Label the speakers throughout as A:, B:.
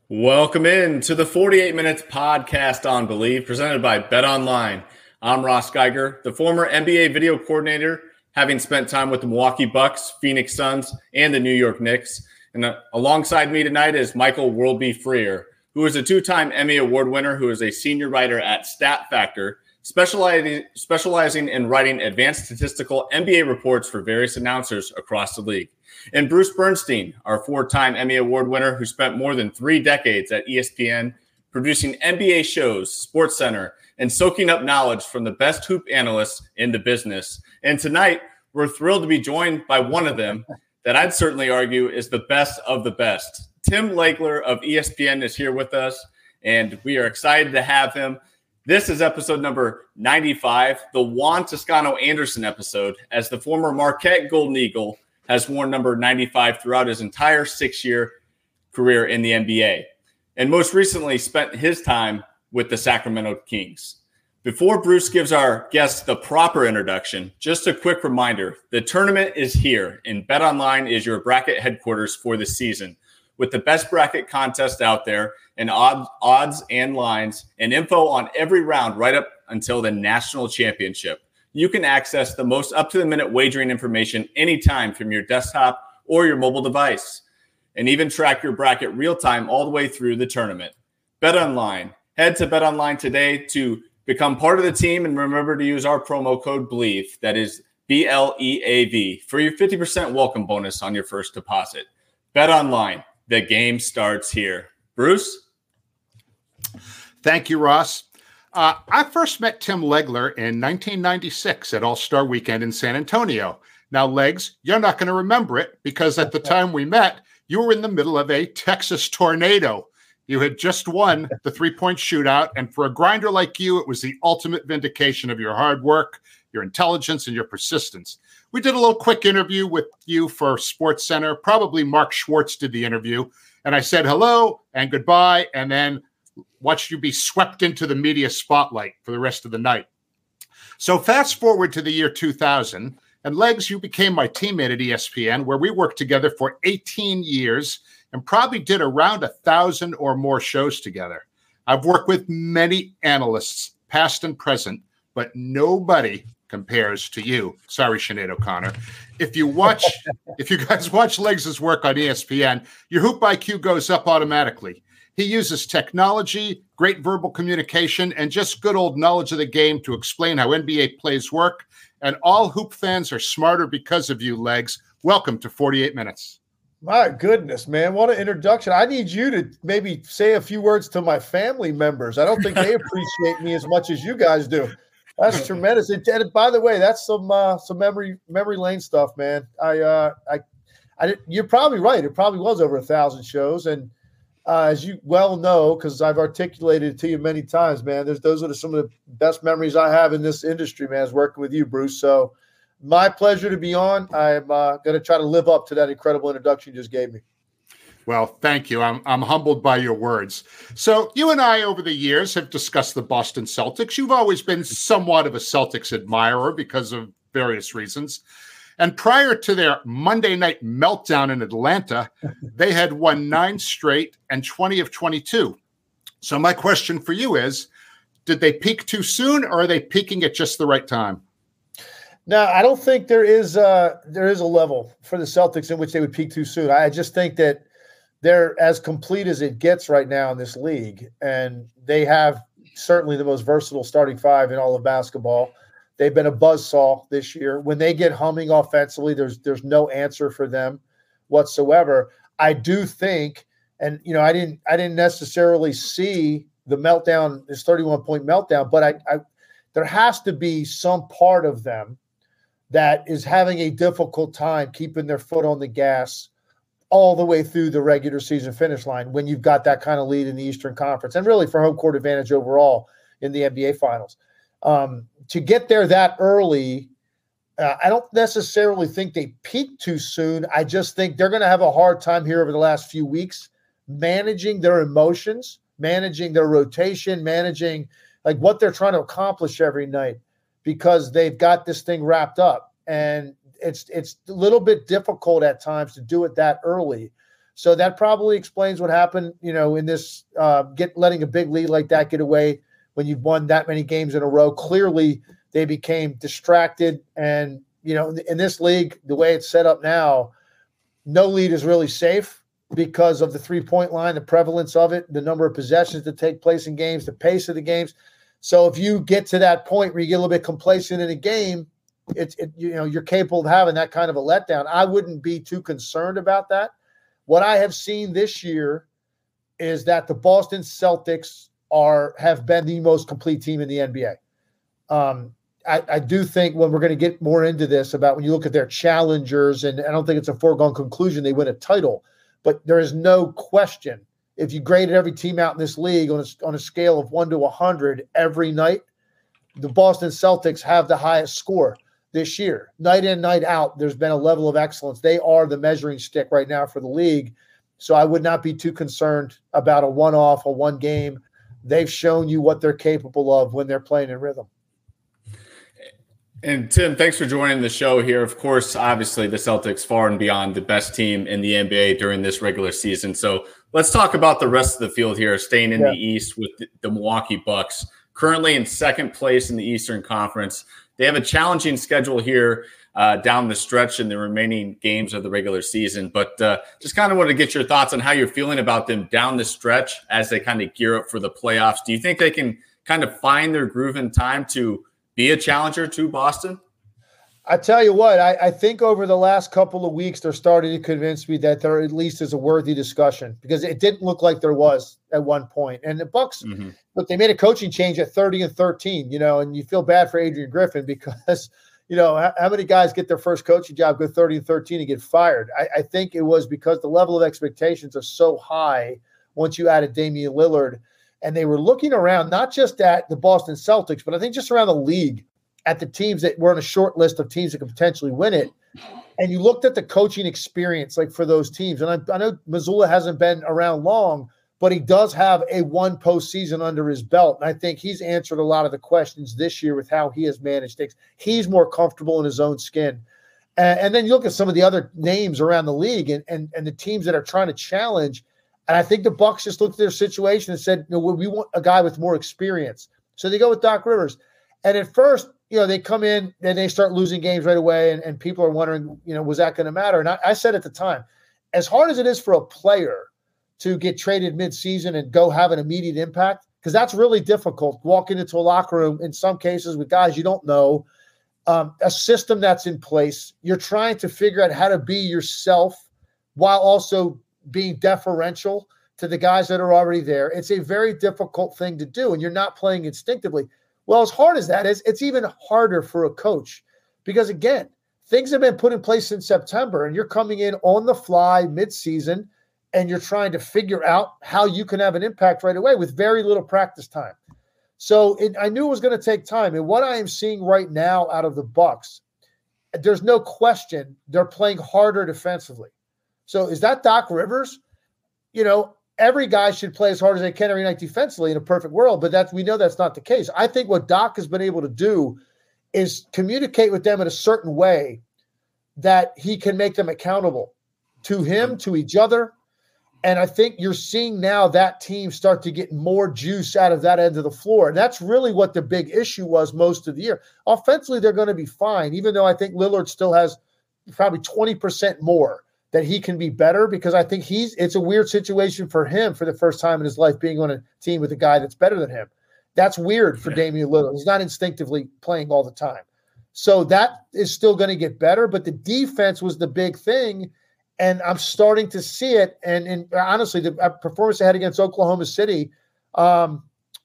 A: Welcome in to the 48 Minutes Podcast on Believe, presented by BetOnline. I'm Ross Geiger, the former NBA video coordinator, having spent time with the Milwaukee Bucks, Phoenix Suns, and the New York Knicks. And alongside me tonight is Michael Worldby Freer, who is a two-time Emmy Award winner, who is a senior writer at Stat Factor, specializing in writing advanced statistical NBA reports for various announcers across the league. And Bruce Bernstein, our four-time Emmy Award winner who spent more than 3 decades at ESPN producing NBA shows, SportsCenter, and soaking up knowledge from the best hoop analysts in the business. And tonight, we're thrilled to be joined by one of them that I'd certainly argue is the best of the best. Tim Legler of ESPN is here with us, and we are excited to have him. This is episode number 95, the Juan Toscano Anderson episode, as the former Marquette Golden Eagle has worn number 95 throughout his entire 6-year career in the NBA, and most recently spent his time with the Sacramento Kings. Before Bruce gives our guests the proper introduction, just a quick reminder, the tournament is here, and BetOnline is your bracket headquarters for the season, with the best bracket contest out there and odds and lines and info on every round right up until the national championship. You can access the most up-to-the-minute wagering information anytime from your desktop or your mobile device, and even track your bracket real-time all the way through the tournament. BetOnline. Head to BetOnline today to become part of the team, and remember to use our promo code BLEAV, that is BLEAV, for your 50% welcome bonus on your first deposit. BetOnline. The game starts here. Bruce?
B: Thank you, Ross. I first met Tim Legler in 1996 at All-Star Weekend in San Antonio. Now, Legs, you're not going to remember it because at the time we met, you were in the middle of a Texas tornado. You had just won the three-point shootout, and for a grinder like you, it was the ultimate vindication of your hard work, your intelligence, and your persistence. We did a little quick interview with you for SportsCenter. Probably Mark Schwartz did the interview, and I said hello and goodbye, and then watched you be swept into the media spotlight for the rest of the night. So fast forward to the year 2000, and Legs, you became my teammate at ESPN, where we worked together for 18 years and probably did around 1,000 or more shows together. I've worked with many analysts, past and present, but nobody compares to you. Sorry, Sinead O'Connor. If you guys watch Legs' work on ESPN, your hoop IQ goes up automatically. He uses technology, great verbal communication, and just good old knowledge of the game to explain how NBA plays work. And all hoop fans are smarter because of you, Legs. Welcome to 48 Minutes.
C: My goodness, man. What an introduction. I need you to maybe say a few words to my family members. I don't think they appreciate me as much as you guys do. That's tremendous. And by the way, that's some memory lane stuff, man. You're probably right. It probably was over 1,000 shows. And as you well know, because I've articulated it to you many times, man, those are some of the best memories I have in this industry, man, is working with you, Bruce. So my pleasure to be on. I'm going to try to live up to that incredible introduction you just gave me.
B: Well, thank you. I'm humbled by your words. So you and I, over the years, have discussed the Boston Celtics. You've always been somewhat of a Celtics admirer because of various reasons. And prior to their Monday night meltdown in Atlanta, they had won 9 straight and 20 of 22. So my question for you is, did they peak too soon, or are they peaking at just the right time?
C: No, I don't think there is a level for the Celtics in which they would peak too soon. I just think that they're as complete as it gets right now in this league, and they have certainly the most versatile starting five in all of basketball. They've been a buzzsaw this year. When they get humming offensively, there's no answer for them whatsoever. I do think, and I didn't necessarily see the meltdown, this 31-point meltdown, but there has to be some part of them that is having a difficult time keeping their foot on the gas all the way through the regular season finish line when you've got that kind of lead in the Eastern Conference, and really for home court advantage overall in the NBA Finals. To get there that early, I don't necessarily think they peaked too soon. I just think they're going to have a hard time here over the last few weeks managing their emotions, managing their rotation, managing like what they're trying to accomplish every night, because they've got this thing wrapped up. And it's a little bit difficult at times to do it that early. So that probably explains what happened, in this letting a big lead like that get away when you've won that many games in a row. Clearly, they became distracted. And, in this league, the way it's set up now, no lead is really safe because of the 3-point line, the prevalence of it, the number of possessions that take place in games, the pace of the games. So if you get to that point where you get a little bit complacent in a game, you're capable of having that kind of a letdown. I wouldn't be too concerned about that. What I have seen this year is that the Boston Celtics have been the most complete team in the NBA. I do think when we're going to get more into this about when you look at their challengers, and I don't think it's a foregone conclusion they win a title, but there is no question if you graded every team out in this league on a scale of 1 to 100 every night, the Boston Celtics have the highest score this year. Night in, night out, there's been a level of excellence. They are the measuring stick right now for the league. So I would not be too concerned about a one-off, a one game. They've shown you what they're capable of when they're playing in rhythm.
A: And Tim, thanks for joining the show here. Of course, obviously the Celtics far and beyond the best team in the NBA during this regular season. So let's talk about the rest of the field here, staying in the East with the Milwaukee Bucks, currently in second place in the Eastern Conference. They have a challenging schedule here down the stretch in the remaining games of the regular season. But just kind of wanted to get your thoughts on how you're feeling about them down the stretch as they kind of gear up for the playoffs. Do you think they can kind of find their groove in time to be a challenger to Boston?
C: I tell you what, I think over the last couple of weeks, they're starting to convince me that there at least is a worthy discussion, because it didn't look like there was at one point. And the Bucks, look, they made a coaching change at 30-13, and you feel bad for Adrian Griffin because, how many guys get their first coaching job, go 30-13 and get fired? I think it was because the level of expectations are so high once you added Damian Lillard. And they were looking around, not just at the Boston Celtics, but I think just around the league at the teams that were on a short list of teams that could potentially win it. And you looked at the coaching experience, like for those teams. And I know Mazzulla hasn't been around long, but he does have a one postseason under his belt. And I think he's answered a lot of the questions this year with how he has managed things. He's more comfortable in his own skin. And then you look at some of the other names around the league and the teams that are trying to challenge. And I think the Bucks just looked at their situation and said, we want a guy with more experience. So they go with Doc Rivers. And at first, they come in and they start losing games right away. And people are wondering, was that going to matter? And I said at the time, as hard as it is for a player to get traded midseason and go have an immediate impact, because that's really difficult, walking into a locker room in some cases with guys you don't know, a system that's in place. You're trying to figure out how to be yourself while also being deferential to the guys that are already there. It's a very difficult thing to do, and you're not playing instinctively. Well, as hard as that is, it's even harder for a coach because, again, things have been put in place in September, and you're coming in on the fly midseason, and you're trying to figure out how you can have an impact right away with very little practice time. So I knew it was going to take time, and what I am seeing right now out of the Bucks, there's no question they're playing harder defensively. So is that Doc Rivers? Every guy should play as hard as they can every night defensively in a perfect world, but we know that's not the case. I think what Doc has been able to do is communicate with them in a certain way that he can make them accountable to him, to each other. And I think you're seeing now that team start to get more juice out of that end of the floor. And that's really what the big issue was most of the year. Offensively, they're going to be fine, even though I think Lillard still has probably 20% more that he can be better, because I think it's a weird situation for him for the first time in his life being on a team with a guy that's better than him. That's weird for Damian Lillard. He's not instinctively playing all the time. So that is still going to get better, but the defense was the big thing, and I'm starting to see it. And honestly, the performance they had against Oklahoma City on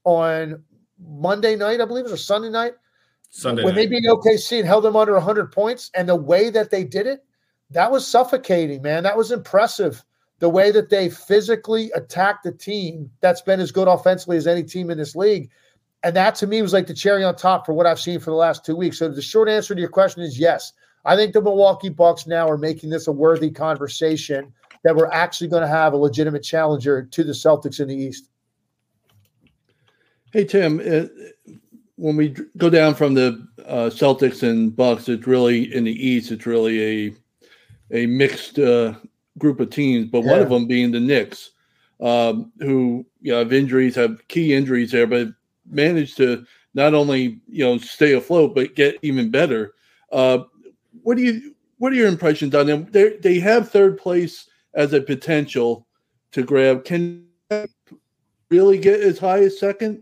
C: Monday night, I believe it was, or Sunday night, when they beat OKC and held them under 100 points, and the way that they did it, that was suffocating, man. That was impressive. The way that they physically attacked the team that's been as good offensively as any team in this league. And that, to me, was like the cherry on top for what I've seen for the last 2 weeks. So the short answer to your question is yes. I think the Milwaukee Bucks now are making this a worthy conversation that we're actually going to have a legitimate challenger to the Celtics in the East.
D: Hey, Tim, when we go down from the Celtics and Bucks, it's really in the East, it's really a mixed group of teams, but one of them being the Knicks, who have injuries, have key injuries there, but managed to not only stay afloat but get even better. What are your impressions on them? They have third place as a potential to grab. Can they really get as high as second?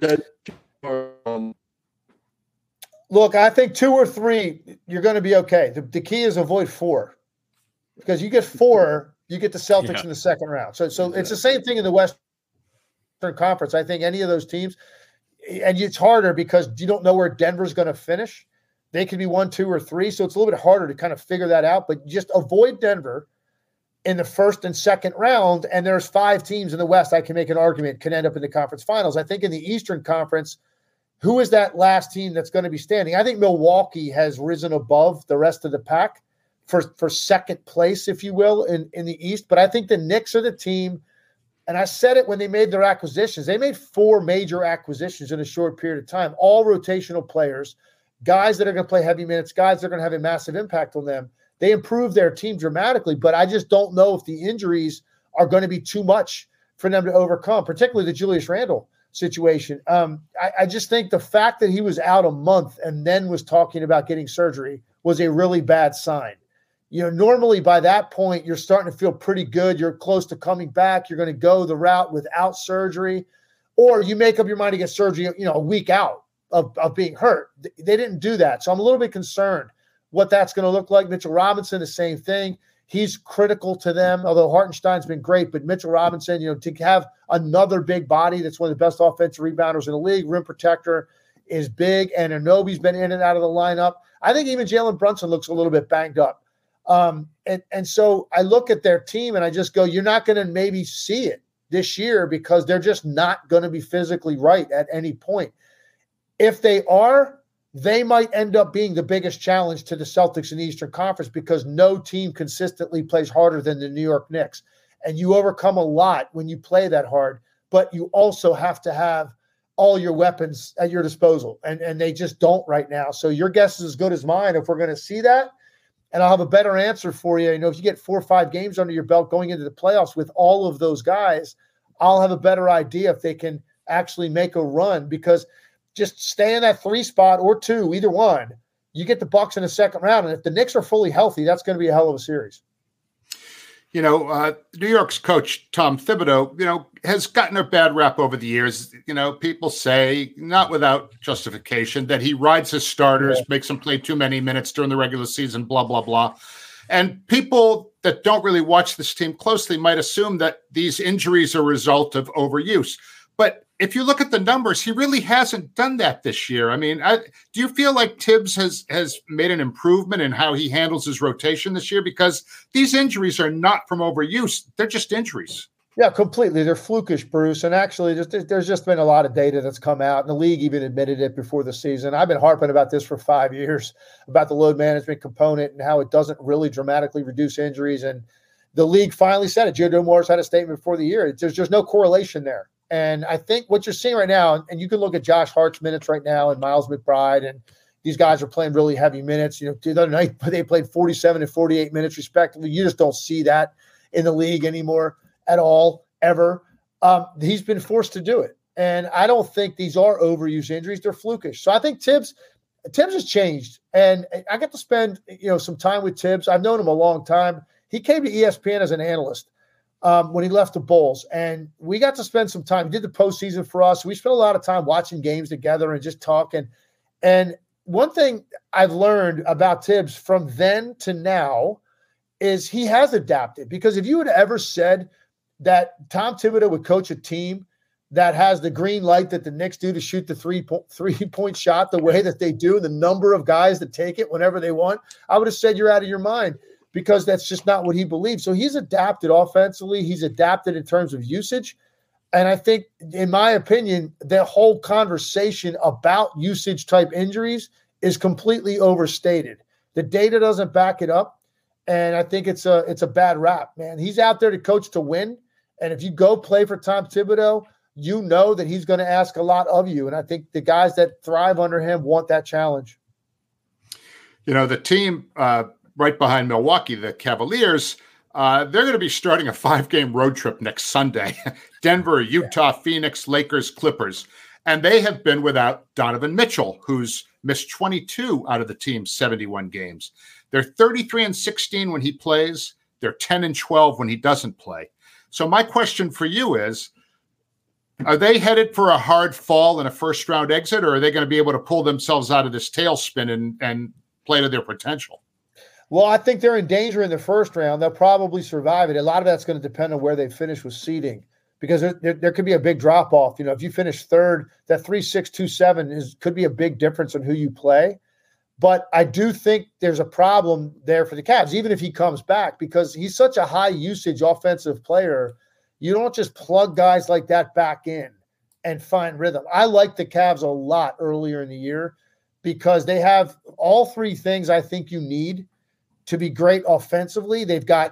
C: Look, I think 2 or 3, you're going to be okay. The key is avoid 4, because you get 4, you get the Celtics in the second round. So it's the same thing in the Western Conference. I think any of those teams, and it's harder because you don't know where Denver's going to finish. They could be 1, 2, or 3, so it's a little bit harder to kind of figure that out. But just avoid Denver in the first and second round, and there's 5 teams in the West I can make an argument can end up in the conference finals. I think in the Eastern Conference, who is that last team that's going to be standing? I think Milwaukee has risen above the rest of the pack for second place, if you will, in the East. But I think the Knicks are the team, and I said it when they made their acquisitions. They made 4 major acquisitions in a short period of time, all rotational players, guys that are going to play heavy minutes, guys that are going to have a massive impact on them. They improved their team dramatically, but I just don't know if the injuries are going to be too much for them to overcome, particularly the Julius Randle situation. I just think the fact that he was out a month and then was talking about getting surgery was a really bad sign. Normally by that point, you're starting to feel pretty good. You're close to coming back. You're going to go the route without surgery, or you make up your mind to get surgery, a week out of being hurt. They didn't do that. So I'm a little bit concerned what that's going to look like. Mitchell Robinson, the same thing. He's critical to them, although Hartenstein's been great. But Mitchell Robinson, to have another big body that's one of the best offensive rebounders in the league, rim protector, is big. And Anunoby's been in and out of the lineup. I think even Jalen Brunson looks a little bit banged up. And so I look at their team and I just go, you're not going to maybe see it this year because they're just not going to be physically right at any point. If they are, they might end up being the biggest challenge to the Celtics in the Eastern Conference because no team consistently plays harder than the New York Knicks. And you overcome a lot when you play that hard, but you also have to have all your weapons at your disposal. And they just don't right now. So your guess is as good as mine if we're going to see that. And I'll have a better answer for you. If you get 4 or 5 games under your belt going into the playoffs with all of those guys, I'll have a better idea if they can actually make a run, because just stay in that 3 spot or 2, either one. You get the Bucks in the second round, and if the Knicks are fully healthy, that's going to be a hell of a series.
B: New York's coach, Tom Thibodeau, has gotten a bad rap over the years. People say, not without justification, that he rides his starters, makes them play too many minutes during the regular season, blah, blah, blah. And people that don't really watch this team closely might assume that these injuries are a result of overuse. But if you look at the numbers, he really hasn't done that this year. I mean, do you feel like Tibbs has made an improvement in how he handles his rotation this year? Because these injuries are not from overuse. They're just injuries.
C: Yeah, completely. They're flukish, Bruce. And actually, there's just been a lot of data that's come out, and the league even admitted it before the season. I've been harping about this for 5 years, about the load management component and how it doesn't really dramatically reduce injuries. And the league finally said it. Joe Morris had a statement before the year. There's no correlation there. And I think what you're seeing right now, and you can look at Josh Hart's minutes right now and Miles McBride, and these guys are playing really heavy minutes. The other night they played 47 and 48 minutes respectively. You just don't see that in the league anymore at all, ever. He's been forced to do it. And I don't think these are overuse injuries. They're flukish. So I think Tibbs has changed. And I got to spend, some time with Tibbs. I've known him a long time. He came to ESPN as an analyst when he left the Bulls, and we got to spend some time. He did the postseason for us. We spent a lot of time watching games together and just talking. And one thing I've learned about Tibbs from then to now is he has adapted. Because if you had ever said that Tom Thibodeau would coach a team that has the green light that the Knicks do to shoot the three-point shot the way that they do, the number of guys that take it whenever they want, I would have said you're out of your mind, because that's just not what he believes. So he's adapted offensively. He's adapted in terms of usage. And I think, in my opinion, the whole conversation about usage-type injuries is completely overstated. The data doesn't back it up, and I think it's a bad rap, man. He's out there to coach to win, and if you go play for Tom Thibodeau, you know that he's going to ask a lot of you, and I think the guys that thrive under him want that challenge.
B: The team right behind Milwaukee, the Cavaliers, They're going to be starting a 5-game road trip next Sunday. Denver, Utah, Phoenix, Lakers, Clippers. And they have been without Donovan Mitchell, who's missed 22 out of the team's 71 games. They're 33-16 when he plays. They're 10-12 when he doesn't play. So my question for you is, are they headed for a hard fall and a first-round exit, or are they going to be able to pull themselves out of this tailspin and play to their potential?
C: Well, I think they're in danger in the first round. They'll probably survive it. A lot of that's going to depend on where they finish with seeding, because there could be a big drop-off. You know, if you finish third, that 3-6, 2-7 could be a big difference on who you play. But I do think there's a problem there for the Cavs, even if he comes back, because he's such a high-usage offensive player. You don't just plug guys like that back in and find rhythm. I like the Cavs a lot earlier in the year because they have all three things I think you need to be great offensively. They've got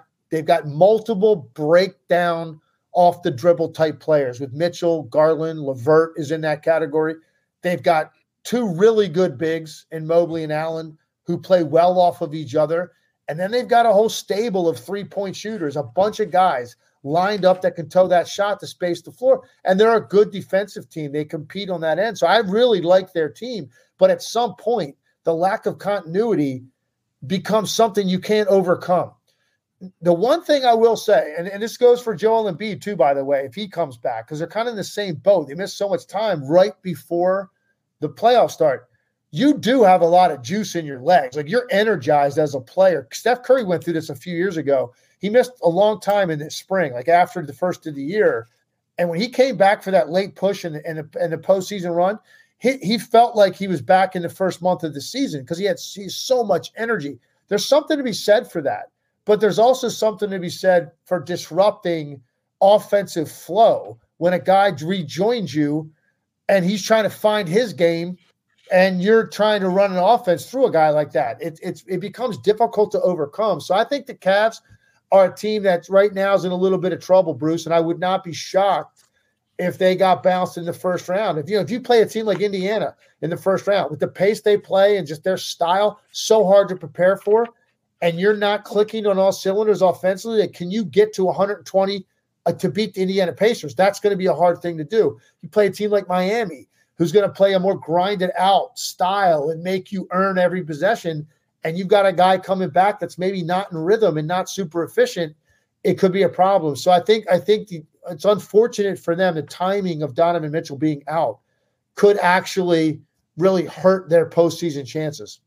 C: multiple breakdown off the dribble type players with Mitchell, Garland, LeVert is in that category. They've got two really good bigs in Mobley and Allen who play well off of each other. And then they've got a whole stable of three-point shooters, a bunch of guys lined up that can toe that shot to space the floor. And they're a good defensive team. They compete on that end. So I really like their team. But at some point, the lack of continuity becomes something you can't overcome. The one thing I will say, and this goes for Joel Embiid too, by the way, if he comes back, because they're kind of in the same boat. They missed so much time right before the playoffs start. You do have a lot of juice in your legs. Like, you're energized as a player. Steph Curry went through this a few years ago. He missed a long time in the spring, like after the first of the year. And when he came back for that late push in the postseason run, he felt like he was back in the first month of the season because he's so much energy. There's something to be said for that. But there's also something to be said for disrupting offensive flow when a guy rejoins you and he's trying to find his game and you're trying to run an offense through a guy like that. It becomes difficult to overcome. So I think the Cavs are a team that right now is in a little bit of trouble, Bruce, and I would not be shocked if they got bounced in the first round. If you play a team like Indiana in the first round with the pace they play and just their style so hard to prepare for, and you're not clicking on all cylinders offensively, like, can you get to 120 to beat the Indiana Pacers? That's going to be a hard thing to do. You play a team like Miami, who's going to play a more grinded out style and make you earn every possession, and you've got a guy coming back that's maybe not in rhythm and not super efficient, it could be a problem. So I think it's unfortunate for them. The timing of Donovan Mitchell being out could actually really hurt their postseason chances.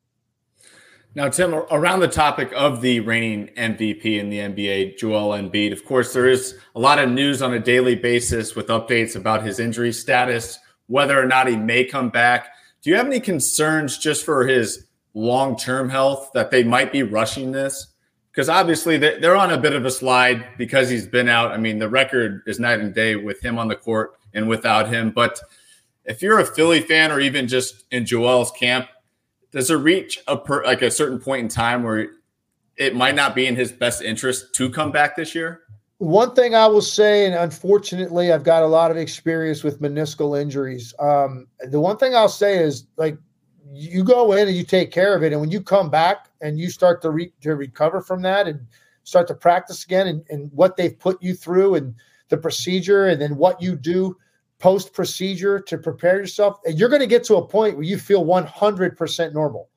A: Now, Tim, around the topic of the reigning MVP in the NBA, Joel Embiid, of course, there is a lot of news on a daily basis with updates about his injury status, whether or not he may come back. Do you have any concerns just for his long-term health that they might be rushing this? Because obviously they're on a bit of a slide because he's been out. I mean, the record is night and day with him on the court and without him. But if you're a Philly fan or even just in Joel's camp, does it reach a certain point in time where it might not be in his best interest to come back this year?
C: One thing I will say, and unfortunately, I've got a lot of experience with meniscal injuries. The one thing I'll say is, like, you go in and you take care of it, and when you come back and you start to recover from that and start to practice again and what they've put you through and the procedure and then what you do post-procedure to prepare yourself, and you're going to get to a point where you feel 100% normal.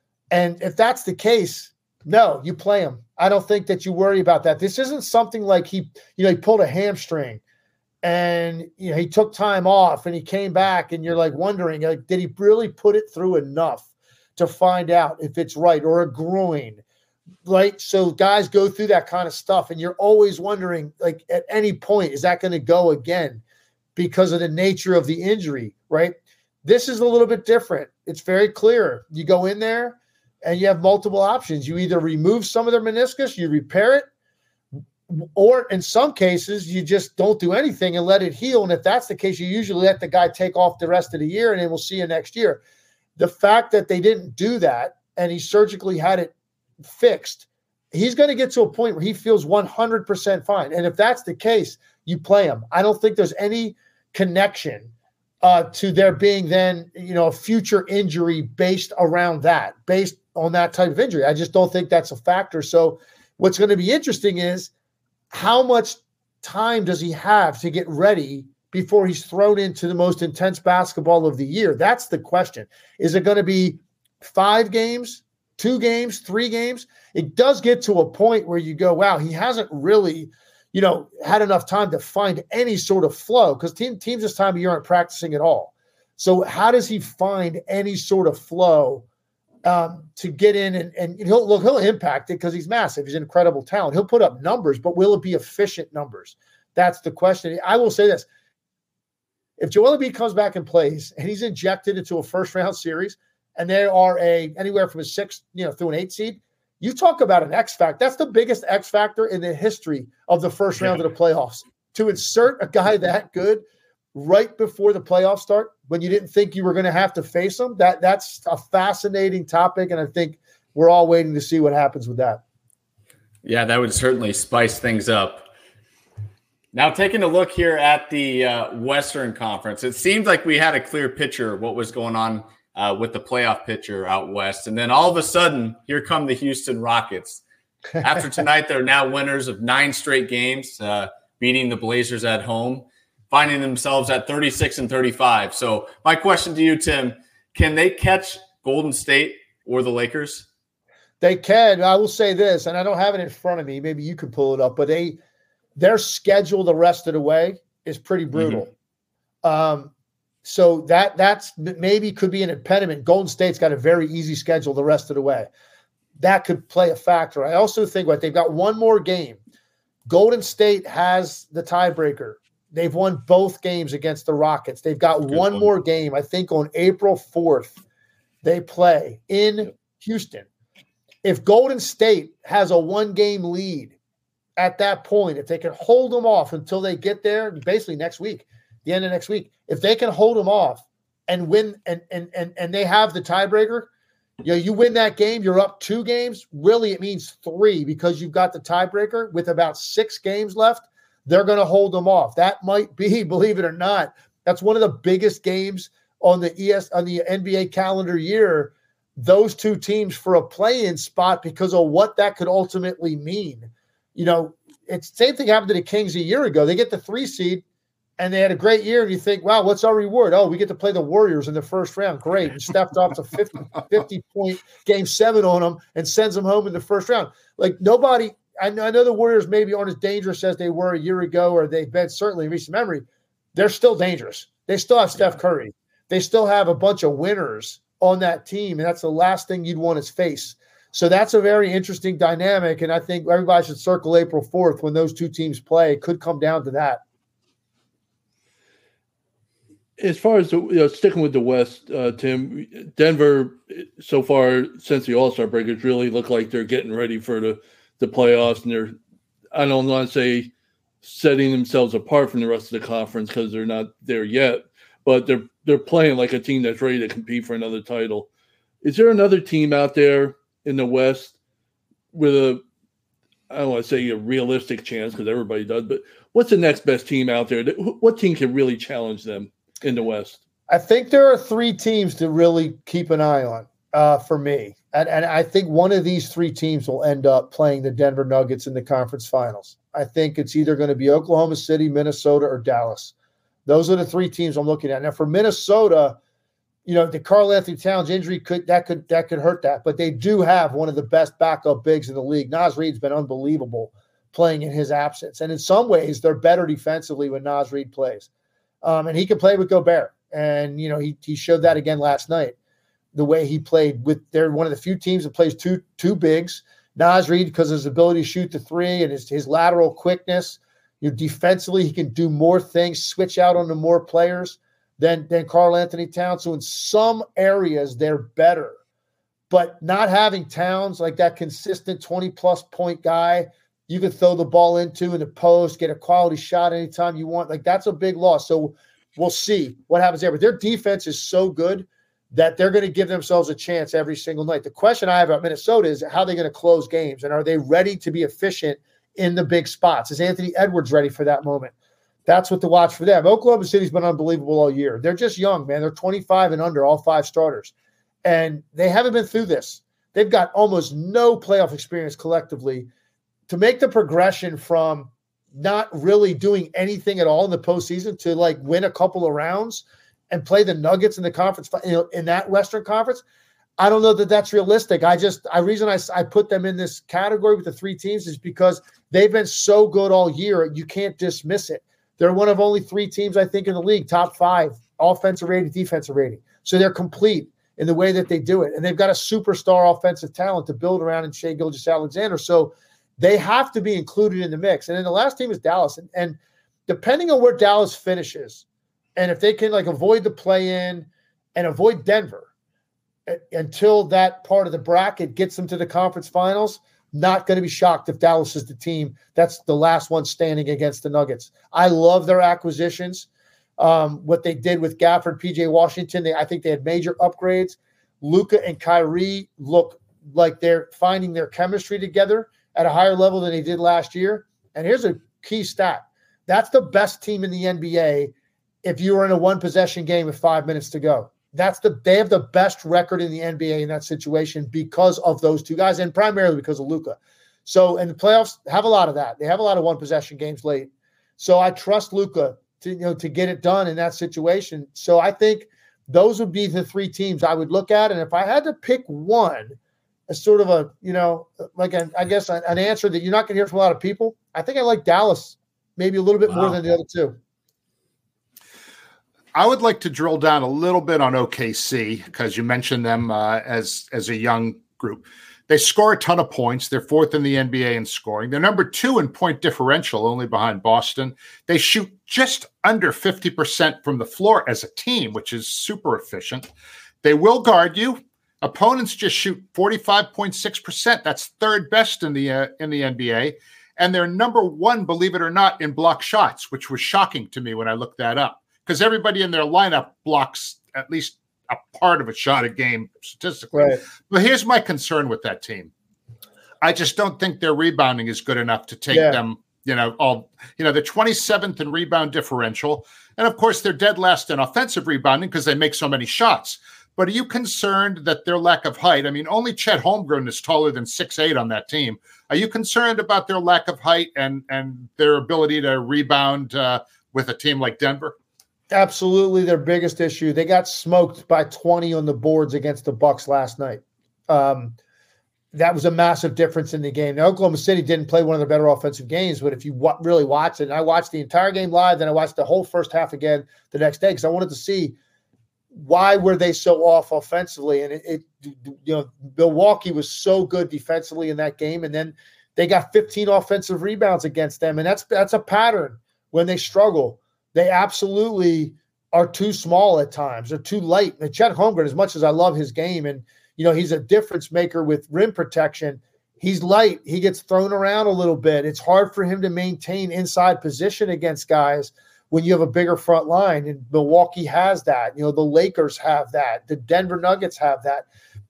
C: And if that's the case, no, you play him. I don't think that you worry about that. This isn't something like he pulled a hamstring and he took time off and he came back and you're like wondering, like, did he really put it through enough to find out if it's right, or a groin, right? So guys go through that kind of stuff and you're always wondering, like, at any point, is that going to go again because of the nature of the injury, right? This is a little bit different. It's very clear. You go in there and you have multiple options. You either remove some of their meniscus, you repair it, or in some cases, you just don't do anything and let it heal. And if that's the case, you usually let the guy take off the rest of the year and then we'll see you next year. The fact that they didn't do that and he surgically had it fixed, he's going to get to a point where he feels 100% fine. And if that's the case, you play him. I don't think there's any connection to there being then, a future injury based on that type of injury. I just don't think that's a factor. So What's going to be interesting is how much time does he have to get ready before he's thrown into the most intense basketball of the year? That's the question. Is it going to be 5 games, 2 games, 3 games? It does get to a point where you go, wow, he hasn't really, had enough time to find any sort of flow, because teams this time of year aren't practicing at all. So how does he find any sort of flow to get in and he'll impact it because he's massive. He's an incredible talent. He'll put up numbers, but will it be efficient numbers? That's the question. I will say this. If Joel Embiid comes back and plays and he's injected into a first round series and they are anywhere from a 6, through an 8 seed, you talk about an X factor. That's the biggest X factor in the history of the first round of the playoffs. To insert a guy that good right before the playoffs start, when you didn't think you were going to have to face him, that's a fascinating topic, and I think we're all waiting to see what happens with that.
A: Yeah, that would certainly spice things up. Now, taking a look here at the Western Conference, it seemed like we had a clear picture of what was going on with the playoff picture out west, and then all of a sudden, here come the Houston Rockets. After tonight, they're now winners of 9 straight games, beating the Blazers at home, finding themselves at 36-35. So my question to you, Tim, can they catch Golden State or the Lakers?
C: They can. I will say this, and I don't have it in front of me. Maybe you can pull it up, but their schedule the rest of the way is pretty brutal. Mm-hmm. So that's maybe could be an impediment. Golden State's got a very easy schedule the rest of the way. That could play a factor. I also think they've got one more game. Golden State has the tiebreaker. They've won both games against the Rockets. They've got one more game. I think on April 4th, they play in Houston. If Golden State has a 1-game lead at that point, if they can hold them off until they get there, basically next week, the end of next week, if they can hold them off and win and they have the tiebreaker, you win that game, you're up 2 games. Really, it means 3 because you've got the tiebreaker with about 6 games left. They're going to hold them off. That might be, believe it or not, that's one of the biggest games on the NBA calendar year. Those 2 teams for a play-in spot because of what that could ultimately mean. It's the same thing happened to the Kings a year ago. They get the 3 seed and they had a great year. And you think, wow, what's our reward? Oh, we get to play the Warriors in the first round. Great. And Steph drops a 50-point game 7 on them and sends them home in the first round. Nobody. I know the Warriors maybe aren't as dangerous as they were a year ago, or they've been certainly in recent memory. They're still dangerous. They still have Steph Curry. They still have a bunch of winners on that team, and that's the last thing you'd want to face. So that's a very interesting dynamic, and I think everybody should circle April 4th when those 2 teams play. It could come down to that.
D: As far as sticking with the West, Tim, Denver so far since the All-Star break has really looked like they're getting ready for the playoffs, and they're, I don't want to say setting themselves apart from the rest of the conference because they're not there yet, but they're playing like a team that's ready to compete for another title. Is there another team out there in the West with I don't want to say a realistic chance because everybody does, but what's the next best team out there? What team can really challenge them in the West?
C: I think there are 3 teams to really keep an eye on for me. And I think one of these 3 teams will end up playing the Denver Nuggets in the conference finals. I think it's either going to be Oklahoma City, Minnesota, or Dallas. Those are the 3 teams I'm looking at. Now, for Minnesota, the Karl-Anthony Towns injury could hurt that. But they do have one of the best backup bigs in the league. Naz Reid's been unbelievable playing in his absence. And in some ways, they're better defensively when Naz Reid plays. And he can play with Gobert. And, he showed that again last night. The way he played they're one of the few teams that plays two bigs. Naz Reid, because of his ability to shoot the 3 and his lateral quickness, defensively, he can do more things, switch out onto more players than Karl-Anthony Towns. So in some areas, they're better. But not having Towns like that consistent 20-plus point guy you can throw the ball into in the post, get a quality shot anytime you want, that's a big loss. So we'll see what happens there. But their defense is so good that they're going to give themselves a chance every single night. The question I have about Minnesota is how they're going to close games, and are they ready to be efficient in the big spots? Is Anthony Edwards ready for that moment? That's what to watch for them. Oklahoma City's been unbelievable all year. They're just young, man. They're 25 and under, all 5 starters. And they haven't been through this. They've got almost no playoff experience collectively. to make the progression from not really doing anything at all in the postseason to like win a couple of rounds and play the Nuggets in the conference, in that Western Conference, I don't know that that's realistic. Reason I put them in this category with the three teams is because they've been so good all year. You can't dismiss it. They're one of only three teams, I think, in the league, top 5, offensive rating, defensive rating. So they're complete in the way that they do it. And they've got a superstar offensive talent to build around in Shai Gilgeous-Alexander. So they have to be included in the mix. And then the last team is Dallas. And depending on where Dallas finishes, and if they can like avoid the play-in and avoid Denver until that part of the bracket gets them to the conference finals, not going to be shocked if Dallas is the team that's the last one standing against the Nuggets. I love their acquisitions. What they did with Gafford, PJ Washington, I think they had major upgrades. Luka and Kyrie look like they're finding their chemistry together at a higher level than they did last year. And here's a key stat. That's the best team in the NBA if you were in a one-possession game with 5 minutes to go. They have the best record in the NBA in that situation because of those two guys, and primarily because of Luka. So, and the playoffs have a lot of that. They have a lot of one-possession games late. So I trust Luka to get it done in that situation. So I think those would be the three teams I would look at. And if I had to pick one, as sort of a, an answer that you're not going to hear from a lot of people, I think I like Dallas maybe a little bit more than the other two.
B: I would like to drill down a little bit on OKC because you mentioned them as a young group. They score a ton of points. They're 4th in the NBA in scoring. They're number 2 in point differential, only behind Boston. They shoot just under 50% from the floor as a team, which is super efficient. They will guard you. Opponents just shoot 45.6%. That's 3rd best in the NBA. And they're number 1, believe it or not, in block shots, which was shocking to me when I looked that up. Because everybody in their lineup blocks at least a part of a shot a game statistically. Right. But here's my concern with that team. I just don't think their rebounding is good enough to take them, they're 27th in rebound differential. And of course, they're dead last in offensive rebounding because they make so many shots. But are you concerned that their lack of height? I mean, only Chet Holmgren is taller than 6'8" on that team. Are you concerned about their lack of height and their ability to rebound with a team like Denver?
C: Absolutely their biggest issue. They got smoked by 20 on the boards against the Bucks last night. That was a massive difference in the game. Now, Oklahoma City didn't play one of their better offensive games, but if you really watch it, and I watched the entire game live, then I watched the whole first half again the next day because I wanted to see why were they so off offensively. And Milwaukee was so good defensively in that game, and then they got 15 offensive rebounds against them, and that's a pattern when they struggle. They absolutely are too small at times. They're too light. And Chet Holmgren, as much as I love his game, and he's a difference maker with rim protection, he's light. He gets thrown around a little bit. It's hard for him to maintain inside position against guys when you have a bigger front line. And Milwaukee has that. The Lakers have that. The Denver Nuggets have that.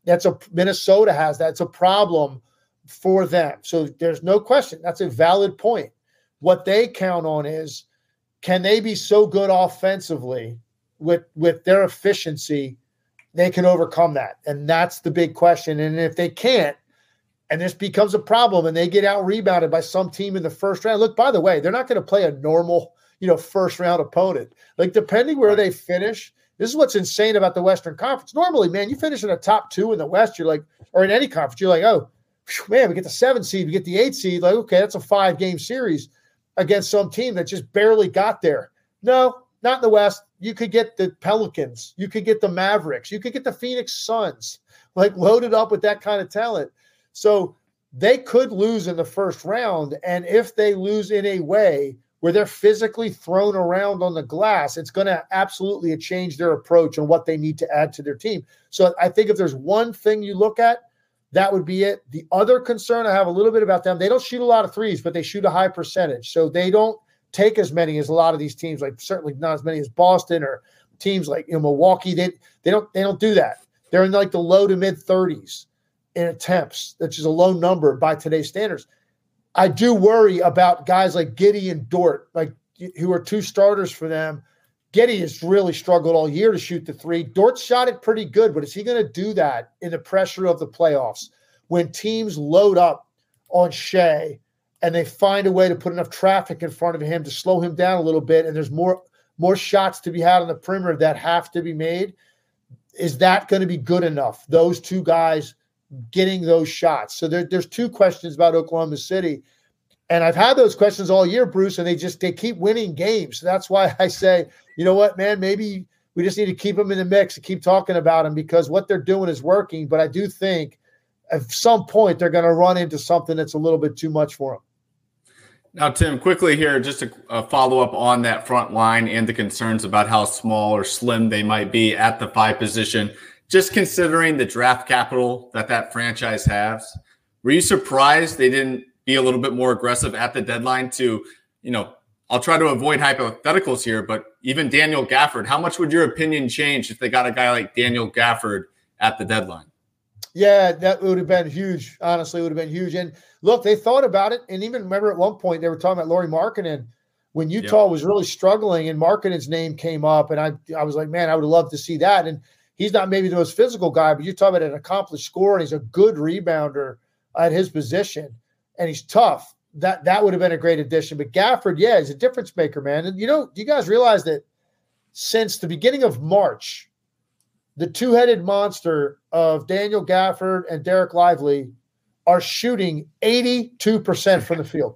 C: Minnesota has that. It's a problem for them. So there's no question. That's a valid point. What they count on is, can they be so good offensively with their efficiency, they can overcome that? And that's the big question. And if they can't, and this becomes a problem, and they get out-rebounded by some team in the first round. Look, by the way, they're not going to play a normal, first-round opponent. Like, depending where they finish, this is what's insane about the Western Conference. Normally, man, you finish in the top 2 in the West, you're like, or in any conference, you're like, oh, man, we get the 7 seed, we get the 8 seed. Like, okay, that's a 5-game series against some team that just barely got there. No, not in the West. You could get the Pelicans. You could get the Mavericks. You could get the Phoenix Suns, like loaded up with that kind of talent. So they could lose in the first round. And if they lose in a way where they're physically thrown around on the glass, it's going to absolutely change their approach on what they need to add to their team. So I think if there's one thing you look at, that would be it. The other concern I have a little bit about them, they don't shoot a lot of threes, but they shoot a high percentage. So they don't take as many as a lot of these teams, like certainly not as many as Boston or teams like Milwaukee. They don't do that. They're in like the low to mid 30s in attempts, which is a low number by today's standards. I do worry about guys like Giddey and Dort, who are 2 starters for them. Giddey has really struggled all year to shoot the 3. Dort shot it pretty good, but is he going to do that in the pressure of the playoffs when teams load up on Shai and they find a way to put enough traffic in front of him to slow him down a little bit, and there's more shots to be had on the perimeter that have to be made, is that going to be good enough? Those two guys getting those shots. So there's two questions about Oklahoma City. And I've had those questions all year, Bruce, and they keep winning games. So that's why I say, you know what, man, maybe we just need to keep them in the mix and keep talking about them, because what they're doing is working. But I do think at some point they're going to run into something that's a little bit too much for them.
A: Now, Tim, quickly here, just a follow-up on that front line and the concerns about how small or slim they might be at the 5 position. Just considering the draft capital that franchise has, were you surprised they didn't be a little bit more aggressive at the deadline to, I'll try to avoid hypotheticals here, but even Daniel Gafford, how much would your opinion change if they got a guy like Daniel Gafford at the deadline?
C: Yeah, that would have been huge. Honestly, it would have been huge. And look, they thought about it. And even remember at one point they were talking about Lauri Markkanen when Utah was really struggling, and Markkanen's name came up. And I was like, man, I would have loved to see that. And he's not maybe the most physical guy, but you're talking about an accomplished scorer, and he's a good rebounder at his position, and he's tough. That would have been a great addition. But Gafford, yeah, he's a difference maker, man. And, do you guys realize that since the beginning of March, the two-headed monster of Daniel Gafford and Derek Lively are shooting 82% from the field.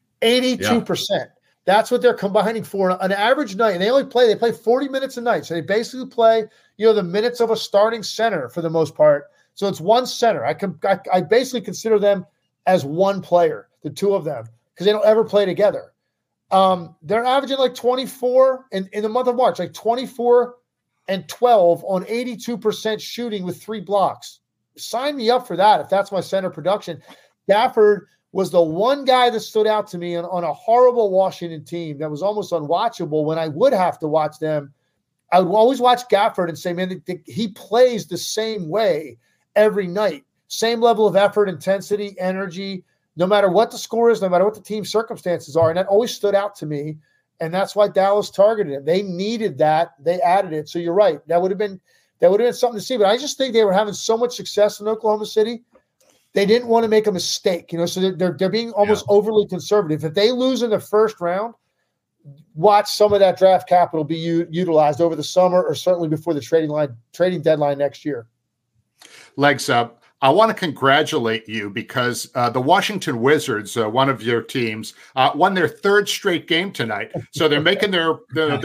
C: 82%. Yeah. That's what they're combining for an average night. And they play 40 minutes a night. So they basically play, the minutes of a starting center for the most part. So it's one center. I basically consider them as one player, the two of them, because they don't ever play together. They're averaging like 24 in the month of March, like 24 and 12 on 82% shooting with 3 blocks. Sign me up for that if that's my center production. Gafford was the one guy that stood out to me on a horrible Washington team that was almost unwatchable when I would have to watch them. I would always watch Gafford and say, man, he plays the same way every night. Same level of effort, intensity, energy, no matter what the score is, no matter what the team's circumstances are. And that always stood out to me. And that's why Dallas targeted him. They needed that. They added it. So you're right. That would have been something to see. But I just think they were having so much success in Oklahoma City. They didn't want to make a mistake, so they're being almost overly conservative. If they lose in the first round, watch some of that draft capital be utilized over the summer or certainly before the trading deadline next year.
B: Legs up. I want to congratulate you because the Washington Wizards, one of your teams, won their 3rd straight game tonight. So they're making their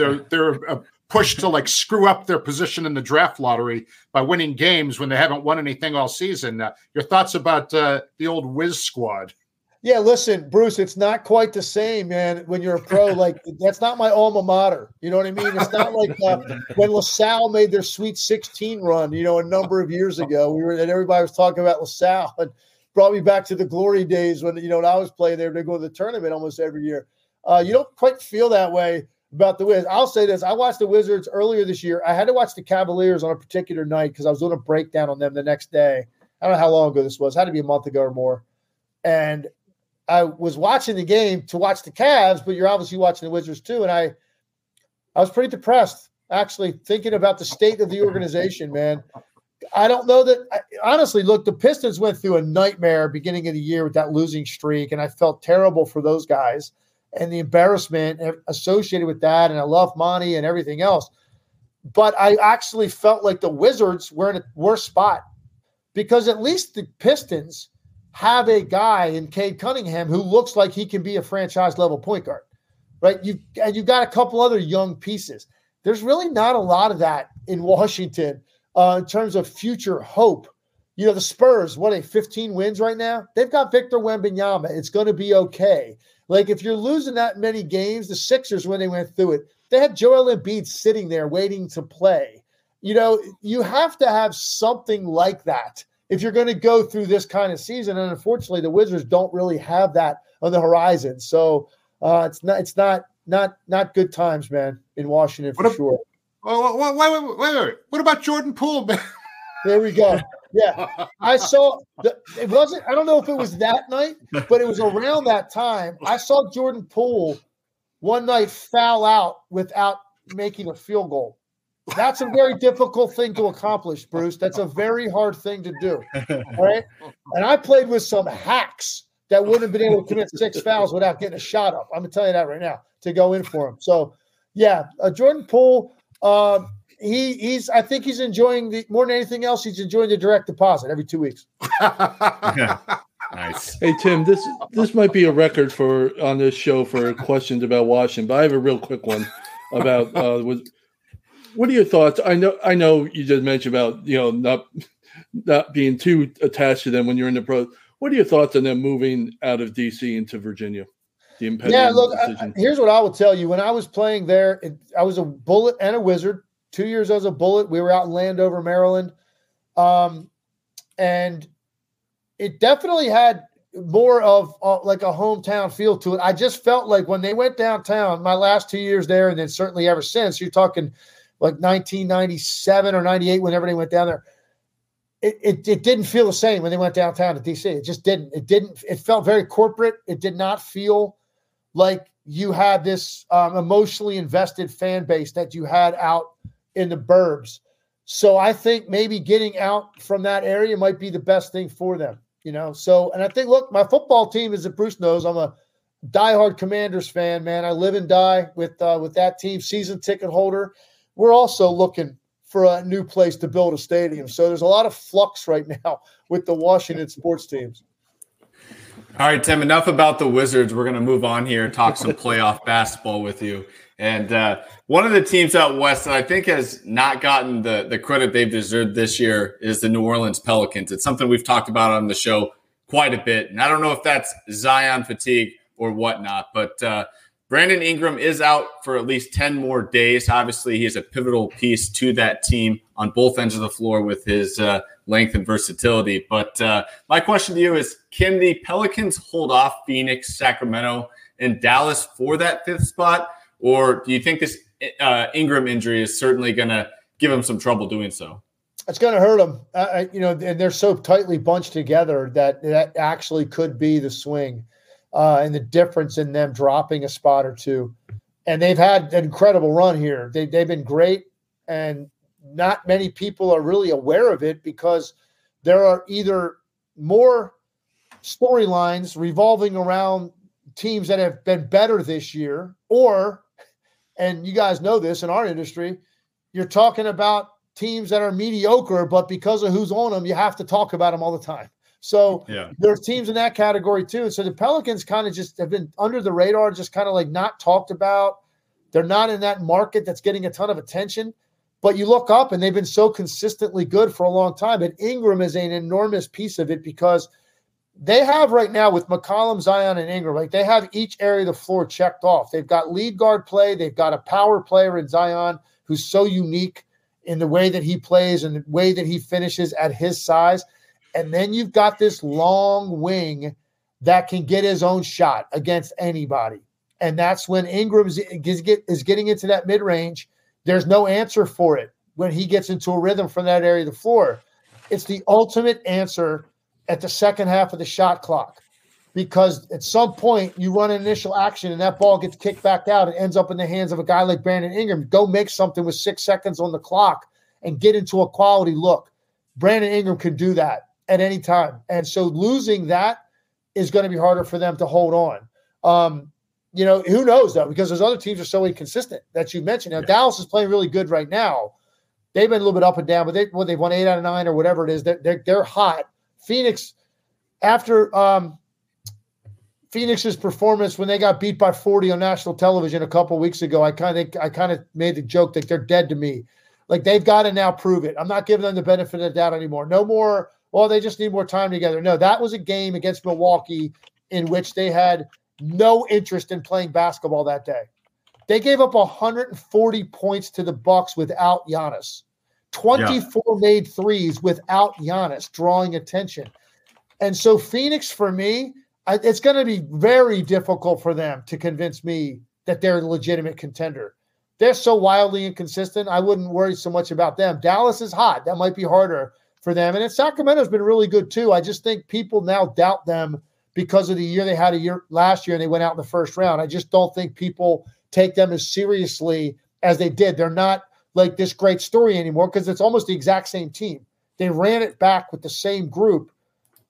B: push to screw up their position in the draft lottery by winning games when they haven't won anything all season. Your thoughts about the old Wiz squad?
C: Yeah, listen, Bruce, it's not quite the same, man, when you're a pro. That's not my alma mater. You know what I mean? It's not like when LaSalle made their Sweet 16 run, a number of years ago. And everybody was talking about LaSalle and brought me back to the glory days when, when I was playing there. They go to the tournament almost every year. You don't quite feel that way about the Wiz. I'll say this. I watched the Wizards earlier this year. I had to watch the Cavaliers on a particular night because I was doing a breakdown on them the next day. I don't know how long ago this was. It had to be a month ago or more. And I was watching the game to watch the Cavs, but you're obviously watching the Wizards too. And I was pretty depressed, actually, thinking about the state of the organization, man. I don't know that – honestly, look, the Pistons went through a nightmare beginning of the year with that losing streak, and I felt terrible for those guys and the embarrassment associated with that, and I love Monty and everything else. But I actually felt like the Wizards were in a worse spot because at least the Pistons have a guy in Cade Cunningham who looks like he can be a franchise-level point guard, right? You've got a couple other young pieces. There's really not a lot of that in Washington in terms of future hope. The Spurs, 15 wins right now? They've got Victor Wembanyama. It's going to be okay. If you're losing that many games, the Sixers, when they went through it, they had Joel Embiid sitting there waiting to play. You have to have something like that if you're going to go through this kind of season. And unfortunately, the Wizards don't really have that on the horizon. So it's not good times, man, in Washington for sure.
B: Wait. What about Jordan Poole, man?
C: There we go. Yeah. I saw it wasn't, I don't know if it was that night, but it was around that time. I saw Jordan Poole one night foul out without making a field goal. That's a very difficult thing to accomplish, Bruce. That's a very hard thing to do. All right. And I played with some hacks that wouldn't have been able to commit 6 fouls without getting a shot up. I'm going to tell you that right now to go in for him. So, yeah, Jordan Poole, I think he's enjoying more than anything else. He's enjoying the direct deposit every 2 weeks.
A: Nice.
D: Hey Tim, this might be a record on this show for questions about Washington, but I have a real quick one about what are your thoughts? I know you just mentioned about not being too attached to them when you're in the pros. What are your thoughts on them moving out of DC into Virginia? The impending decision.
C: Here's what I will tell you. When I was playing there, I was a Bullet and a Wizard. 2 years as a Bullet. We were out in Landover, Maryland. And it definitely had more of like a hometown feel to it. I just felt like when they went downtown, my last 2 years there, and then certainly ever since, you're talking like 1997 or 98, whenever they went down there, it didn't feel the same when they went downtown to DC. It just didn't. It felt very corporate. It did not feel like you had this emotionally invested fan base that you had out in the burbs. So I think maybe getting out from that area might be the best thing for them, So, and I think, look, my football team, as Bruce knows, I'm a diehard Commanders fan, man. I live and die with that team, season ticket holder. We're also looking for a new place to build a stadium. So there's a lot of flux right now with the Washington sports teams.
A: All right, Tim, enough about the Wizards. We're going to move on here and talk some playoff basketball with you. And one of the teams out west that I think has not gotten the credit they've deserved this year is the New Orleans Pelicans. It's something we've talked about on the show quite a bit. And I don't know if that's Zion fatigue or whatnot, but Brandon Ingram is out for at least 10 more days. Obviously, he is a pivotal piece to that team on both ends of the floor with his length and versatility. But my question to you is, can the Pelicans hold off Phoenix, Sacramento, and Dallas for that 5th spot? Or do you think this Ingram injury is certainly going to give him some trouble doing so?
C: It's going to hurt them. And they're so tightly bunched together that actually could be the swing and the difference in them dropping a spot or two. And they've had an incredible run here. They've been great, and not many people are really aware of it because there are either more storylines revolving around teams that have been better this year, or, and you guys know this in our industry, you're talking about teams that are mediocre, but because of who's on them, you have to talk about them all the time. So there's teams in that category too. And so the Pelicans kind of just have been under the radar, just kind of like not talked about. They're not in that market that's getting a ton of attention, but you look up and they've been so consistently good for a long time. And Ingram is an enormous piece of it because they have right now with McCollum, Zion, and Ingram, like they have each area of the floor checked off. They've got lead guard play. They've got a power player in Zion who's so unique in the way that he plays and the way that he finishes at his size. And then you've got this long wing that can get his own shot against anybody. And that's when Ingram is getting into that mid-range. There's no answer for it when he gets into a rhythm from that area of the floor. It's the ultimate answer at the second half of the shot clock, because at some point you run an initial action and that ball gets kicked back out and ends up in the hands of a guy like Brandon Ingram. Go make something with 6 seconds on the clock and get into a quality look. Brandon Ingram can do that at any time. And so losing that is going to be harder for them to hold on. Who knows though, because those other teams are so inconsistent that you mentioned. Now, Dallas is playing really good right now. They've been a little bit up and down, but they've won 8 out of 9 or whatever it is. They're hot. Phoenix, after Phoenix's performance when they got beat by 40 on national television a couple of weeks ago, I kind of made the joke that they're dead to me. Like, they've got to now prove it. I'm not giving them the benefit of the doubt anymore. No more, well, they just need more time together. No, that was a game against Milwaukee in which they had no interest in playing basketball that day. They gave up 140 points to the Bucks without Giannis. 24 made threes without Giannis drawing attention. And so Phoenix, for me, it's going to be very difficult for them to convince me that they're a legitimate contender. They're so wildly inconsistent, I wouldn't worry so much about them. Dallas is hot. That might be harder for them. And Sacramento's been really good too. I just think people now doubt them because of the year they had last year and they went out in the first round. I just don't think people take them as seriously as they did. They're not like this great story anymore because it's almost the exact same team. They ran it back with the same group.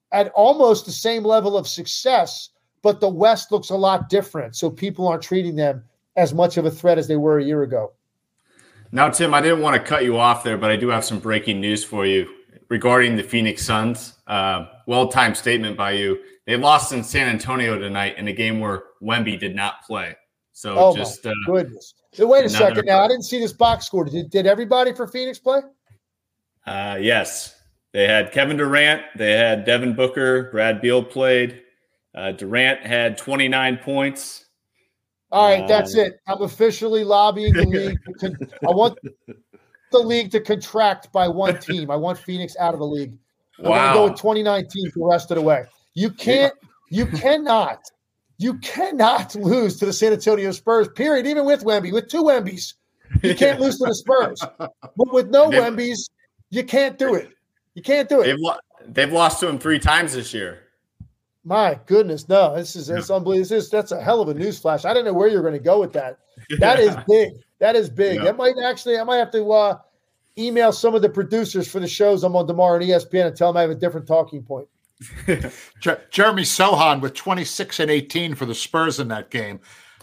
C: at almost the same level of success, but the West looks a lot different. So people aren't treating them as much of a threat as they were a year ago.
A: Now, Tim, I didn't want to cut you off there, but I do have some breaking news for you regarding the Phoenix Suns. Well-timed statement by you. They lost in San Antonio tonight in a game where Wemby did not play. So
C: my goodness. So wait a second now. I didn't see this box score. Did everybody for Phoenix play?
A: Yes. They had Kevin Durant. They had Devin Booker. Brad Beal played. Durant had 29 points.
C: All right, that's it. I'm officially lobbying the league. I want the league to contract by one team. I want Phoenix out of the league. I'm going to go with 2019 for the rest of the way. You cannot lose to the San Antonio Spurs, period, even with Wemby, with two Wembys. You can't lose to the Spurs. But with no Wembys, you can't do it. You can't do it.
A: They've lost to him 3 times this year.
C: My goodness, no, that's unbelievable. That's a hell of a news flash. I don't know where you're going to go with that. That is big. That is big.
A: Yeah.
C: I might have to email some of the producers for the shows I'm on tomorrow on ESPN and tell them I have a different talking point.
B: Jeremy Sohan with 26 and 18 for the Spurs in that game.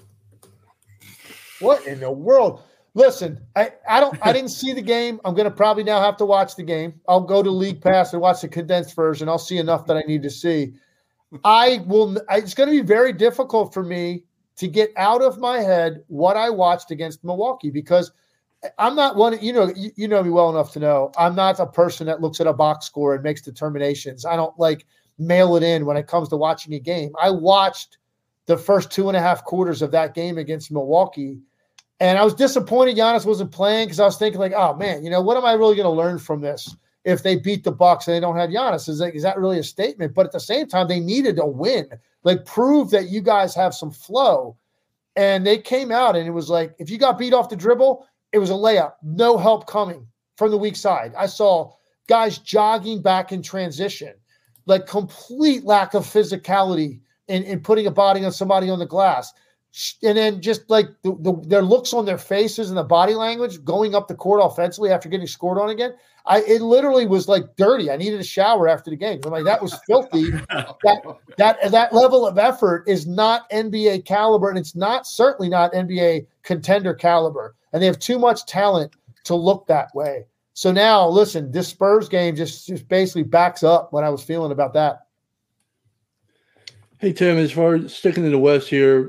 C: What in the world? Listen, I didn't see the game. I'm going to probably now have to watch the game. I'll go to League Pass and watch the condensed version. I'll see enough that I need to see. It's going to be very difficult for me to get out of my head what I watched against Milwaukee, because I'm not one, you know me well enough to know I'm not a person that looks at a box score and makes determinations. I don't mail it in when it comes to watching a game. I watched the first 2.5 quarters of that game against Milwaukee, and I was disappointed Giannis wasn't playing, because I was thinking oh man, what am I really going to learn from this? If they beat the Bucks and they don't have Giannis, is that really a statement? But at the same time, they needed a win, prove that you guys have some flow. And they came out and it was if you got beat off the dribble, it was a layup, no help coming from the weak side. I saw guys jogging back in transition, complete lack of physicality in putting a body on somebody on the glass. And then just their looks on their faces and the body language going up the court offensively after getting scored on again. It literally was dirty. I needed a shower after the game. I'm that was filthy. that level of effort is not NBA caliber, and it's certainly not NBA contender caliber. And they have too much talent to look that way. So now, listen, this Spurs game just basically backs up what I was feeling about that.
D: Hey, Tim, as far as sticking in the West here,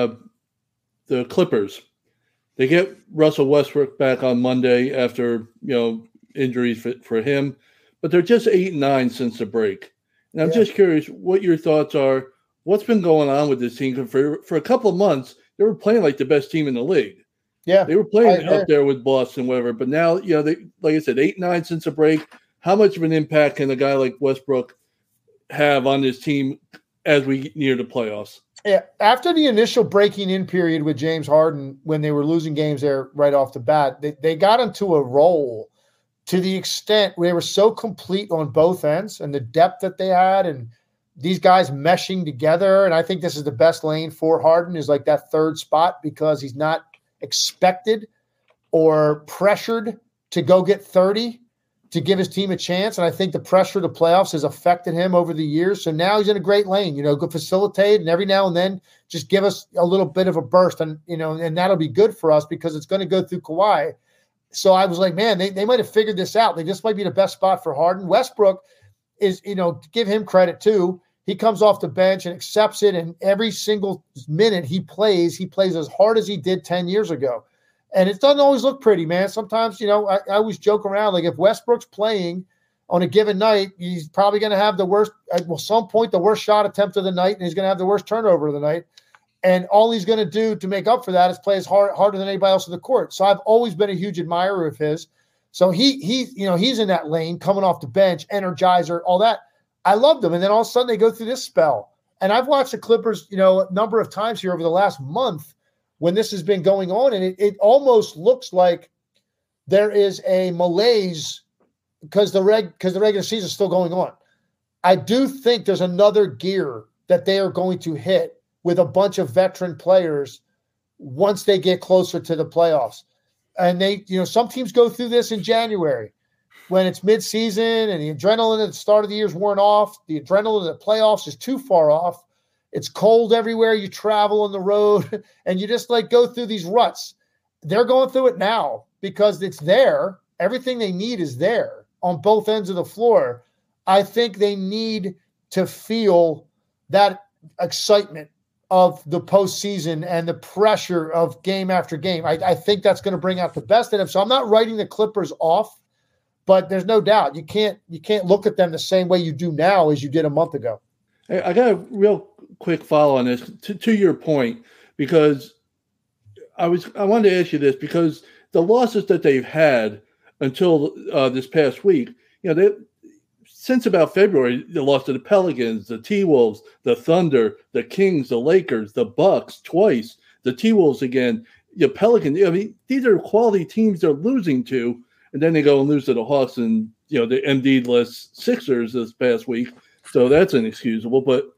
D: the Clippers, they get Russell Westbrook back on Monday after, injuries for him, but they're just 8-9 since the break. And I'm just curious what your thoughts are. What's been going on with this team? For a couple of months, they were playing like the best team in the league.
C: Yeah.
D: They were playing up there with Boston, whatever. But now, they, like I said, 8-9 since the break. How much of an impact can a guy like Westbrook have on this team as we near the playoffs?
C: Yeah, after the initial breaking in period with James Harden, when they were losing games there right off the bat, they got into a roll to the extent where they were so complete on both ends, and the depth that they had, and these guys meshing together. And I think this is the best lane for Harden, is that third spot, because he's not expected or pressured to go get 30 to give his team a chance. And I think the pressure of the playoffs has affected him over the years. So now he's in a great lane, go facilitate, and every now and then just give us a little bit of a burst, and, and that'll be good for us because it's going to go through Kawhi. So I was man, they might have figured this out. This might be the best spot for Harden. Westbrook is, to give him credit too. He comes off the bench and accepts it. And every single minute he plays as hard as he did 10 years ago. And it doesn't always look pretty, man. Sometimes, I always joke around, if Westbrook's playing on a given night, he's probably going to have the worst, at some point, the worst shot attempt of the night, and he's going to have the worst turnover of the night. And all he's going to do to make up for that is play as harder than anybody else on the court. So I've always been a huge admirer of his. So he's in that lane, coming off the bench, energizer, all that. I loved him. And then all of a sudden they go through this spell. And I've watched the Clippers, a number of times here over the last month when this has been going on. And it almost looks like there is a malaise because the regular season is still going on. I do think there's another gear that they are going to hit with a bunch of veteran players once they get closer to the playoffs. And they, some teams go through this in January. when it's midseason and the adrenaline at the start of the year is worn off, the adrenaline at the playoffs is too far off. It's cold everywhere you travel on the road, and you just like go through these ruts. They're going through it now because it's there. Everything they need is there on both ends of the floor. I think they need to feel that excitement of the postseason and the pressure of game after game. I think that's going to bring out the best in them. So I'm not writing the Clippers off, but there's no doubt you can't look at them the same way you do now as you did a month ago.
D: I got a real quick follow on this to your point, because I wanted to ask you this, because the losses that they've had until this past week, since about February, they lost to the Pelicans, the T-Wolves, the Thunder, the Kings, the Lakers, the Bucks twice, the T-Wolves again, the Pelicans. I mean, these are quality teams they're losing to, and then they go and lose to the Hawks and the MD-less Sixers this past week. So that's inexcusable. But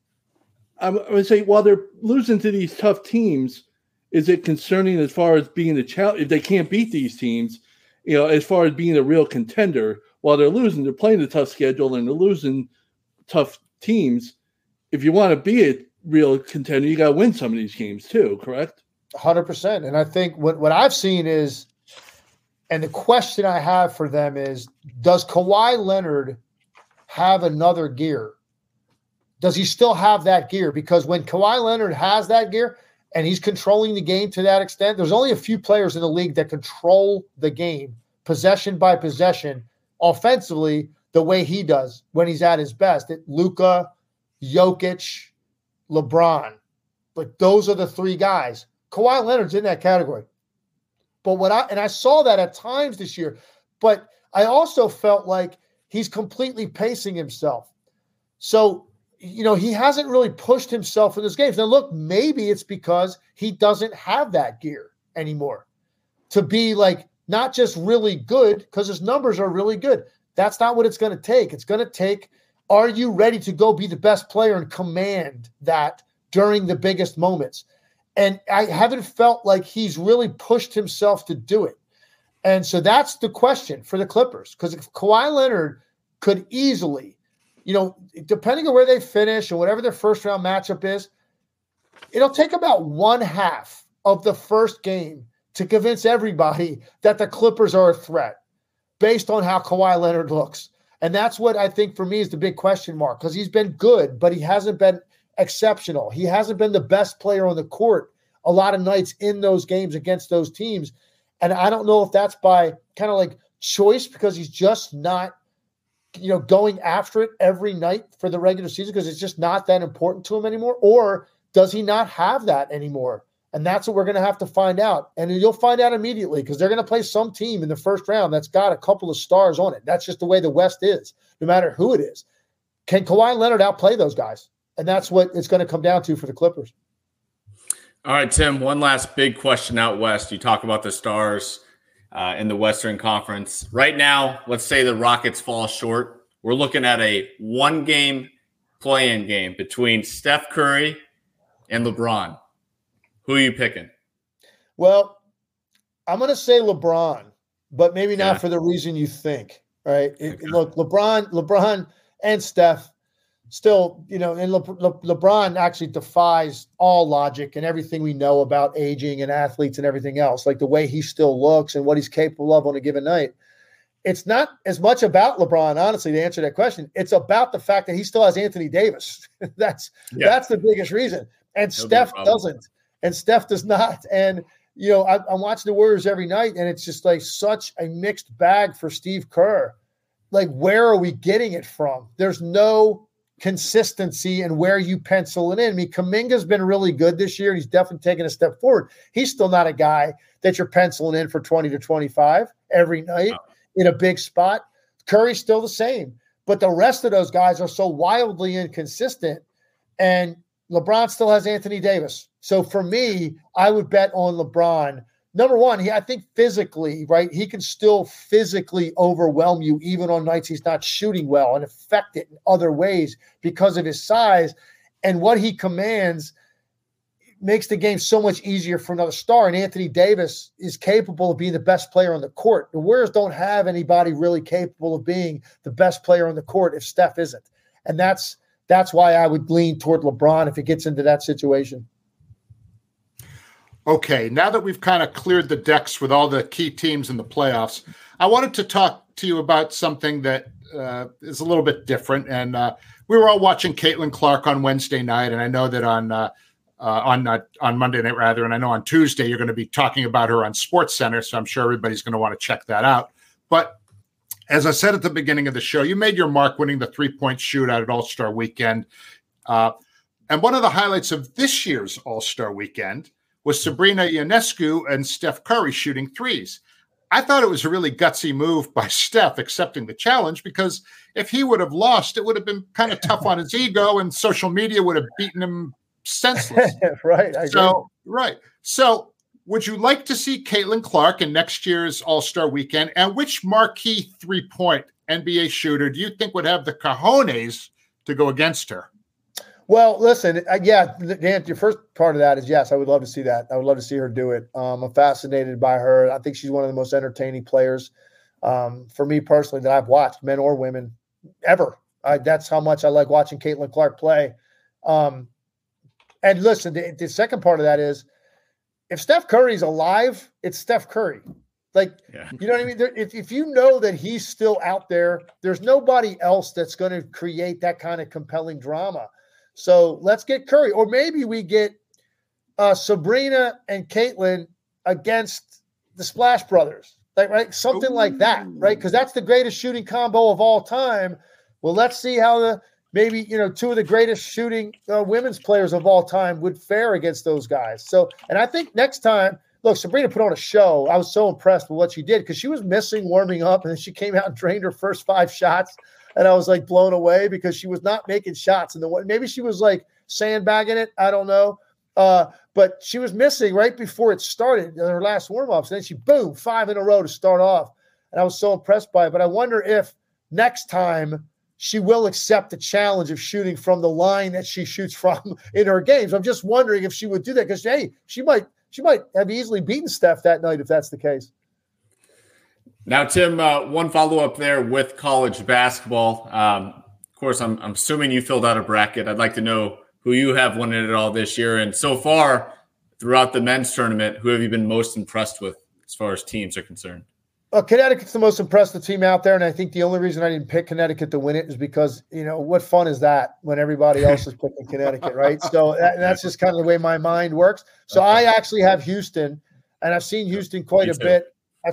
D: I would say, while they're losing to these tough teams, is it concerning as far as being the challenge? If they can't beat these teams, as far as being a real contender, while they're losing, they're playing a tough schedule and they're losing tough teams. If you want to be a real contender, you got to win some of these games too, correct?
C: 100%. And I think what I've seen is, and the question I have for them is, does Kawhi Leonard have another gear? Does he still have that gear? Because when Kawhi Leonard has that gear and he's controlling the game to that extent, there's only a few players in the league that control the game possession by possession offensively the way he does when he's at his best. Luka, Jokic, LeBron. But those are the three guys. Kawhi Leonard's in that category. But I saw that at times this year, but I also felt like he's completely pacing himself. So, he hasn't really pushed himself in this game. Now, look, maybe it's because he doesn't have that gear anymore to be like not just really good, because his numbers are really good. That's not what it's going to take. It's going to take, are you ready to go be the best player and command that during the biggest moments? And I haven't felt like he's really pushed himself to do it. And so that's the question for the Clippers, because if Kawhi Leonard could easily, depending on where they finish and whatever their first round matchup is, it'll take about one half of the first game to convince everybody that the Clippers are a threat based on how Kawhi Leonard looks. And that's what I think for me is the big question mark, because he's been good, but he hasn't been exceptional. He hasn't been the best player on the court a lot of nights in those games against those teams. And I don't know if that's by kind of like choice, because he's just not, going after it every night for the regular season because it's just not that important to him anymore, or does he not have that anymore? And that's what we're going to have to find out. And you'll find out immediately, because they're going to play some team in the first round that's got a couple of stars on it. That's just the way the West is, no matter who it is. Can Kawhi Leonard outplay those guys? And that's what it's going to come down to for the Clippers.
A: All right, Tim, one last big question out West. You talk about the stars in the Western Conference. Right now, let's say the Rockets fall short. We're looking at a one-game play-in game between Steph Curry and LeBron. Who are you picking?
C: Well, I'm going to say LeBron, but maybe not for the reason you think, right? Look, LeBron and Steph still, and LeBron actually defies all logic and everything we know about aging and athletes and everything else, like the way he still looks and what he's capable of on a given night. It's not as much about LeBron, honestly, to answer that question. It's about the fact that he still has Anthony Davis. That's the biggest reason. And Steph doesn't. And Steph does not. And, I'm watching the Warriors every night, and it's just like such a mixed bag for Steve Kerr. Like, where are we getting it from? There's no consistency in where you pencil it in. I mean, Kuminga's been really good this year, and he's definitely taken a step forward. He's still not a guy that you're penciling in for 20 to 25 every night in a big spot. Curry's still the same. But the rest of those guys are so wildly inconsistent, and LeBron still has Anthony Davis. So for me, I would bet on LeBron. Number one, I think physically, right, he can still physically overwhelm you even on nights he's not shooting well and affect it in other ways because of his size and what he commands. makes the game so much easier for another star. And Anthony Davis is capable of being the best player on the court. The Warriors don't have anybody really capable of being the best player on the court if Steph isn't. And that's why I would lean toward LeBron if it gets into that situation.
B: Okay, now that we've kind of cleared the decks with all the key teams in the playoffs, I wanted to talk to you about something that is a little bit different. And we were all watching Caitlin Clark on Wednesday night, and I know that on Monday night, rather, and I know on Tuesday you're going to be talking about her on SportsCenter, so I'm sure everybody's going to want to check that out. But as I said at the beginning of the show, you made your mark winning the three-point shootout at All-Star Weekend. And one of the highlights of this year's All-Star Weekend was Sabrina Ionescu and Steph Curry shooting threes. I thought it was a really gutsy move by Steph accepting the challenge, because if he would have lost, it would have been kind of tough on his ego, and social media would have beaten him senseless.
C: Right.
B: So would you like to see Caitlin Clark in next year's All-Star Weekend? And which marquee three-point NBA shooter do you think would have the cojones to go against her?
C: Well, listen, Dan, your first part of that is yes, I would love to see that. I would love to see her do it. I'm fascinated by her. I think she's one of the most entertaining players for me personally that I've watched, men or women, ever. That's how much I like watching Caitlin Clark play. And listen, the second part of that is, if Steph Curry's alive, it's Steph Curry. You know what I mean? If you know that he's still out there, there's nobody else that's going to create that kind of compelling drama. So let's get Curry, or maybe we get Sabrina and Caitlin against the Splash Brothers, right? Something like that, right? Because that's the greatest shooting combo of all time. Well, let's see how two of the greatest shooting women's players of all time would fare against those guys. So, and I think next time, look, Sabrina put on a show. I was so impressed with what she did, because she was missing warming up, and then she came out and drained her first 5 shots. And I was like blown away, because she was not making shots. And maybe she was like sandbagging it. I don't know. But she was missing right before it started, her last warm-ups. And then she, boom, 5 in a row to start off. And I was so impressed by it. But I wonder if next time she will accept the challenge of shooting from the line that she shoots from in her games. I'm just wondering if she would do that, because, hey, she might have easily beaten Steph that night if that's the case.
A: Now, Tim, one follow-up there with college basketball. Of course, I'm assuming you filled out a bracket. I'd like to know who you have winning it all this year. And so far, throughout the men's tournament, who have you been most impressed with as far as teams are concerned?
C: Connecticut's the most impressive team out there, and I think the only reason I didn't pick Connecticut to win it is because, what fun is that when everybody else is picking Connecticut, right? So that's just kind of the way my mind works. So I actually have Houston, and I've seen Houston quite a bit.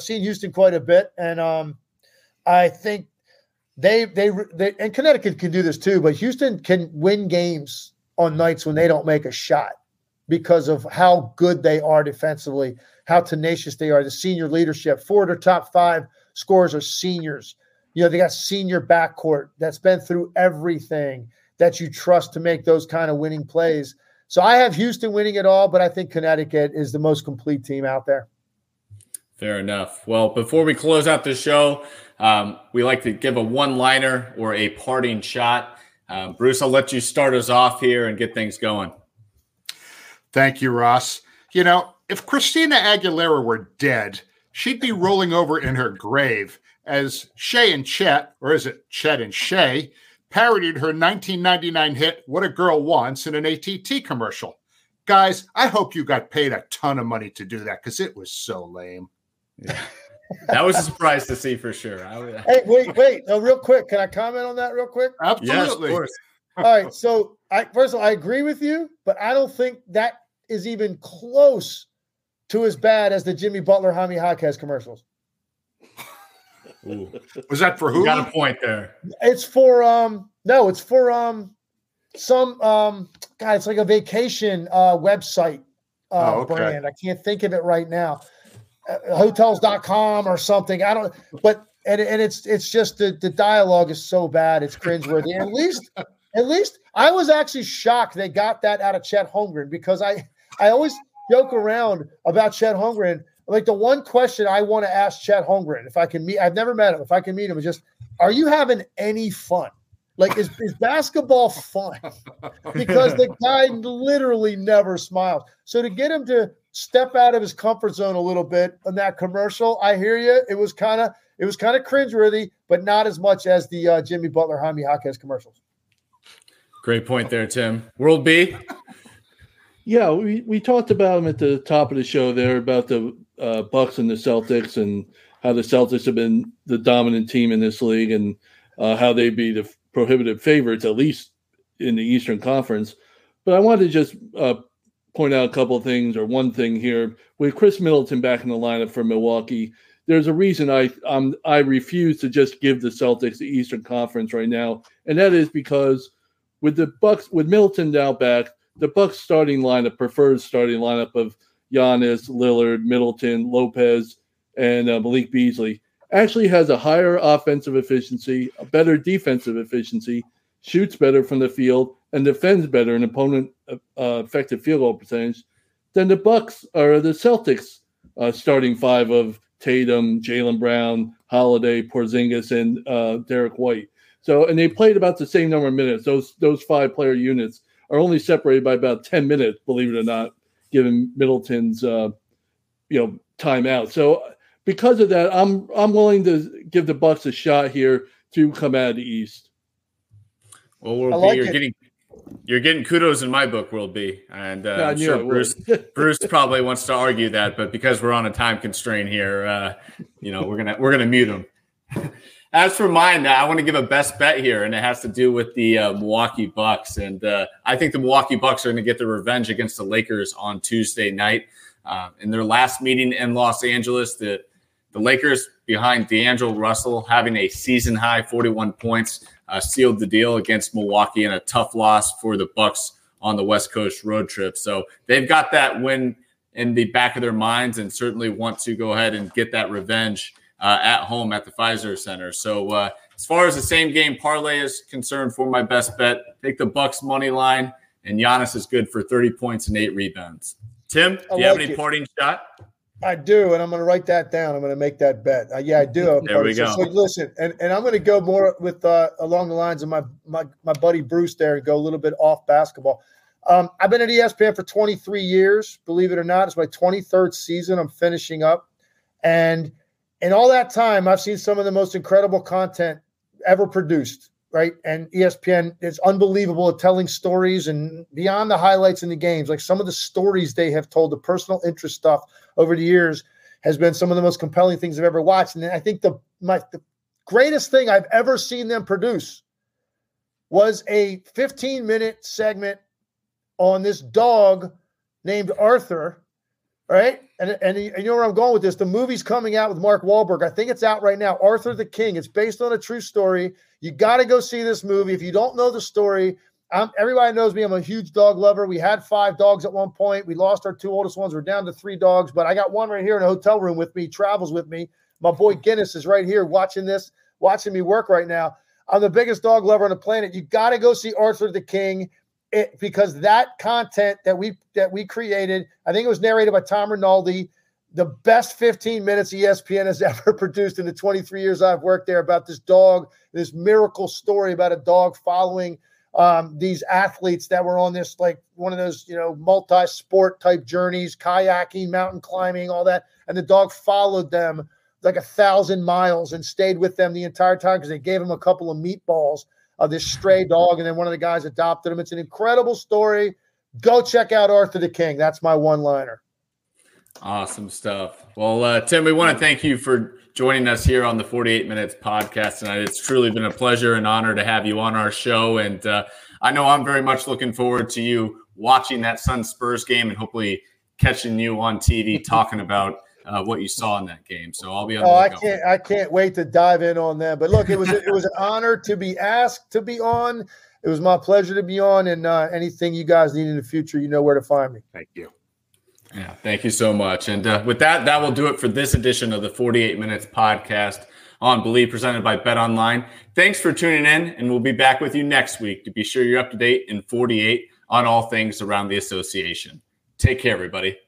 C: And I think they and Connecticut can do this too, but Houston can win games on nights when they don't make a shot because of how good they are defensively, how tenacious they are, the senior leadership. 4 of their top 5 scorers are seniors. They got senior backcourt that's been through everything that you trust to make those kind of winning plays. So I have Houston winning it all, but I think Connecticut is the most complete team out there.
A: Fair enough. Well, before we close out the show, we like to give a one-liner or a parting shot. Bruce, I'll let you start us off here and get things going.
B: Thank you, Ross. If Christina Aguilera were dead, she'd be rolling over in her grave as Shay and Chet, or is it Chet and Shay, parodied her 1999 hit, What a Girl Wants, in an AT&T commercial. Guys, I hope you got paid a ton of money to do that, because it was so lame.
A: Yeah. That was a surprise to see for sure.
C: Hey, wait. Real quick. Can I comment on that real quick?
B: Absolutely.
A: Yes, of course.
C: All right. So, first of all, I agree with you, but I don't think that is even close to as bad as the Jimmy Butler, Jaime Jaquez commercials.
A: Ooh.
B: Was that for who?
A: You got a point there.
C: It's for some it's like a vacation website brand. I can't think of it right now. Hotels.com or something. I don't, but it's just the dialogue is so bad, it's cringeworthy. At least I was actually shocked they got that out of Chet Holmgren, because I always joke around about Chet Holmgren. Like, the one question I want to ask Chet Holmgren, if I can meet, I've never met him, if I can meet him, is just, are you having any fun? Like, is basketball fun? Because the guy literally never smiles. So to get him to step out of his comfort zone a little bit in that commercial, I hear you. It was kind of cringeworthy, but not as much as the Jimmy Butler, Jaime Jaquez commercials.
A: Great point there, Tim. World B.
D: Yeah, we talked about him at the top of the show there about the Bucks and the Celtics and how the Celtics have been the dominant team in this league and how they'd be the prohibitive favorites, at least in the Eastern Conference. But I wanted to just point out a couple of things, or one thing here. With Chris Middleton back in the lineup for Milwaukee, there's a reason I refuse to just give the Celtics the Eastern Conference right now, and that is because with the Bucks, with Middleton now back, the Bucks preferred starting lineup of Giannis, Lillard, Middleton, Lopez, and Malik Beasley actually has a higher offensive efficiency, a better defensive efficiency, shoots better from the field, and defends better in opponent effective field goal percentage than the Bucks or the Celtics starting five of Tatum, Jaylen Brown, Holiday, Porzingis, and Derek White. So, and they played about the same number of minutes. Those 5-player units are only separated by about 10 minutes, believe it or not, given Middleton's timeout. So because of that, I'm willing to give the Bucks a shot here to come out of the East.
A: Well, you're getting kudos in my book, World B, and I'm sure Bruce probably wants to argue that, but because we're on a time constraint here, we're gonna mute him. As for mine, I want to give a best bet here, and it has to do with the Milwaukee Bucks, and I think the Milwaukee Bucks are going to get their revenge against the Lakers on Tuesday night. In their last meeting in Los Angeles, the Lakers, behind D'Angelo Russell having a season-high 41 points, sealed the deal against Milwaukee in a tough loss for the Bucks on the West Coast road trip. So they've got that win in the back of their minds and certainly want to go ahead and get that revenge at home at the Pfizer Center. So as far as the same game parlay is concerned, for my best bet, take the Bucks money line, and Giannis is good for 30 points and 8 rebounds. Tim, do you have any parting shot?
C: I do, and I'm going to write that down. I'm going to make that bet. I do.
A: There we go.
C: So listen, and I'm going to go more with along the lines of my buddy Bruce there and go a little bit off basketball. I've been at ESPN for 23 years. Believe it or not, it's my 23rd season I'm finishing up. And in all that time, I've seen some of the most incredible content ever produced, right? And ESPN is unbelievable at telling stories and beyond the highlights in the games. Like some of the stories they have told, the personal interest stuff over the years has been some of the most compelling things I've ever watched. And I think the greatest thing I've ever seen them produce was a 15-minute segment on this dog named Arthur, right? And you know where I'm going with this. The movie's coming out with Mark Wahlberg. I think it's out right now, Arthur the King. It's based on a true story. You got to go see this movie. If you don't know the story, everybody knows me. I'm a huge dog lover. We had 5 dogs at one point. We lost our 2 oldest ones. We're down to 3 dogs, but I got one right here in a hotel room with me. He travels with me. My boy Guinness is right here watching me work right now. I'm the biggest dog lover on the planet. You got to go see Arthur the King. Because that content that we created, I think it was narrated by Tom Rinaldi, the best 15 minutes ESPN has ever produced in the 23 years I've worked there, about this dog, this miracle story about a dog following these athletes that were on this, like one of those, multi-sport type journeys, kayaking, mountain climbing, all that. And the dog followed them like 1,000 miles and stayed with them the entire time because they gave him a couple of meatballs of this stray dog, and then one of the guys adopted him. It's an incredible story. Go check out Arthur the King. That's my one-liner.
A: Awesome stuff. Well, Tim, we want to thank you for joining us here on the 48 Minutes podcast tonight. It's truly been a pleasure and honor to have you on our show, and I know I'm very much looking forward to you watching that Suns Spurs game and hopefully catching you on TV talking about what you saw in that game. So I'll be on the lookout.
C: I can't wait to dive in on that. But look, it was an honor to be asked to be on. It was my pleasure to be on, and anything you guys need in the future, you know where to find me.
B: Thank you.
A: Yeah, thank you so much. And with that will do it for this edition of the 48 Minutes podcast on Believe, presented by BetOnline. Thanks for tuning in, and we'll be back with you next week to be sure you're up to date in 48 on all things around the association. Take care, everybody.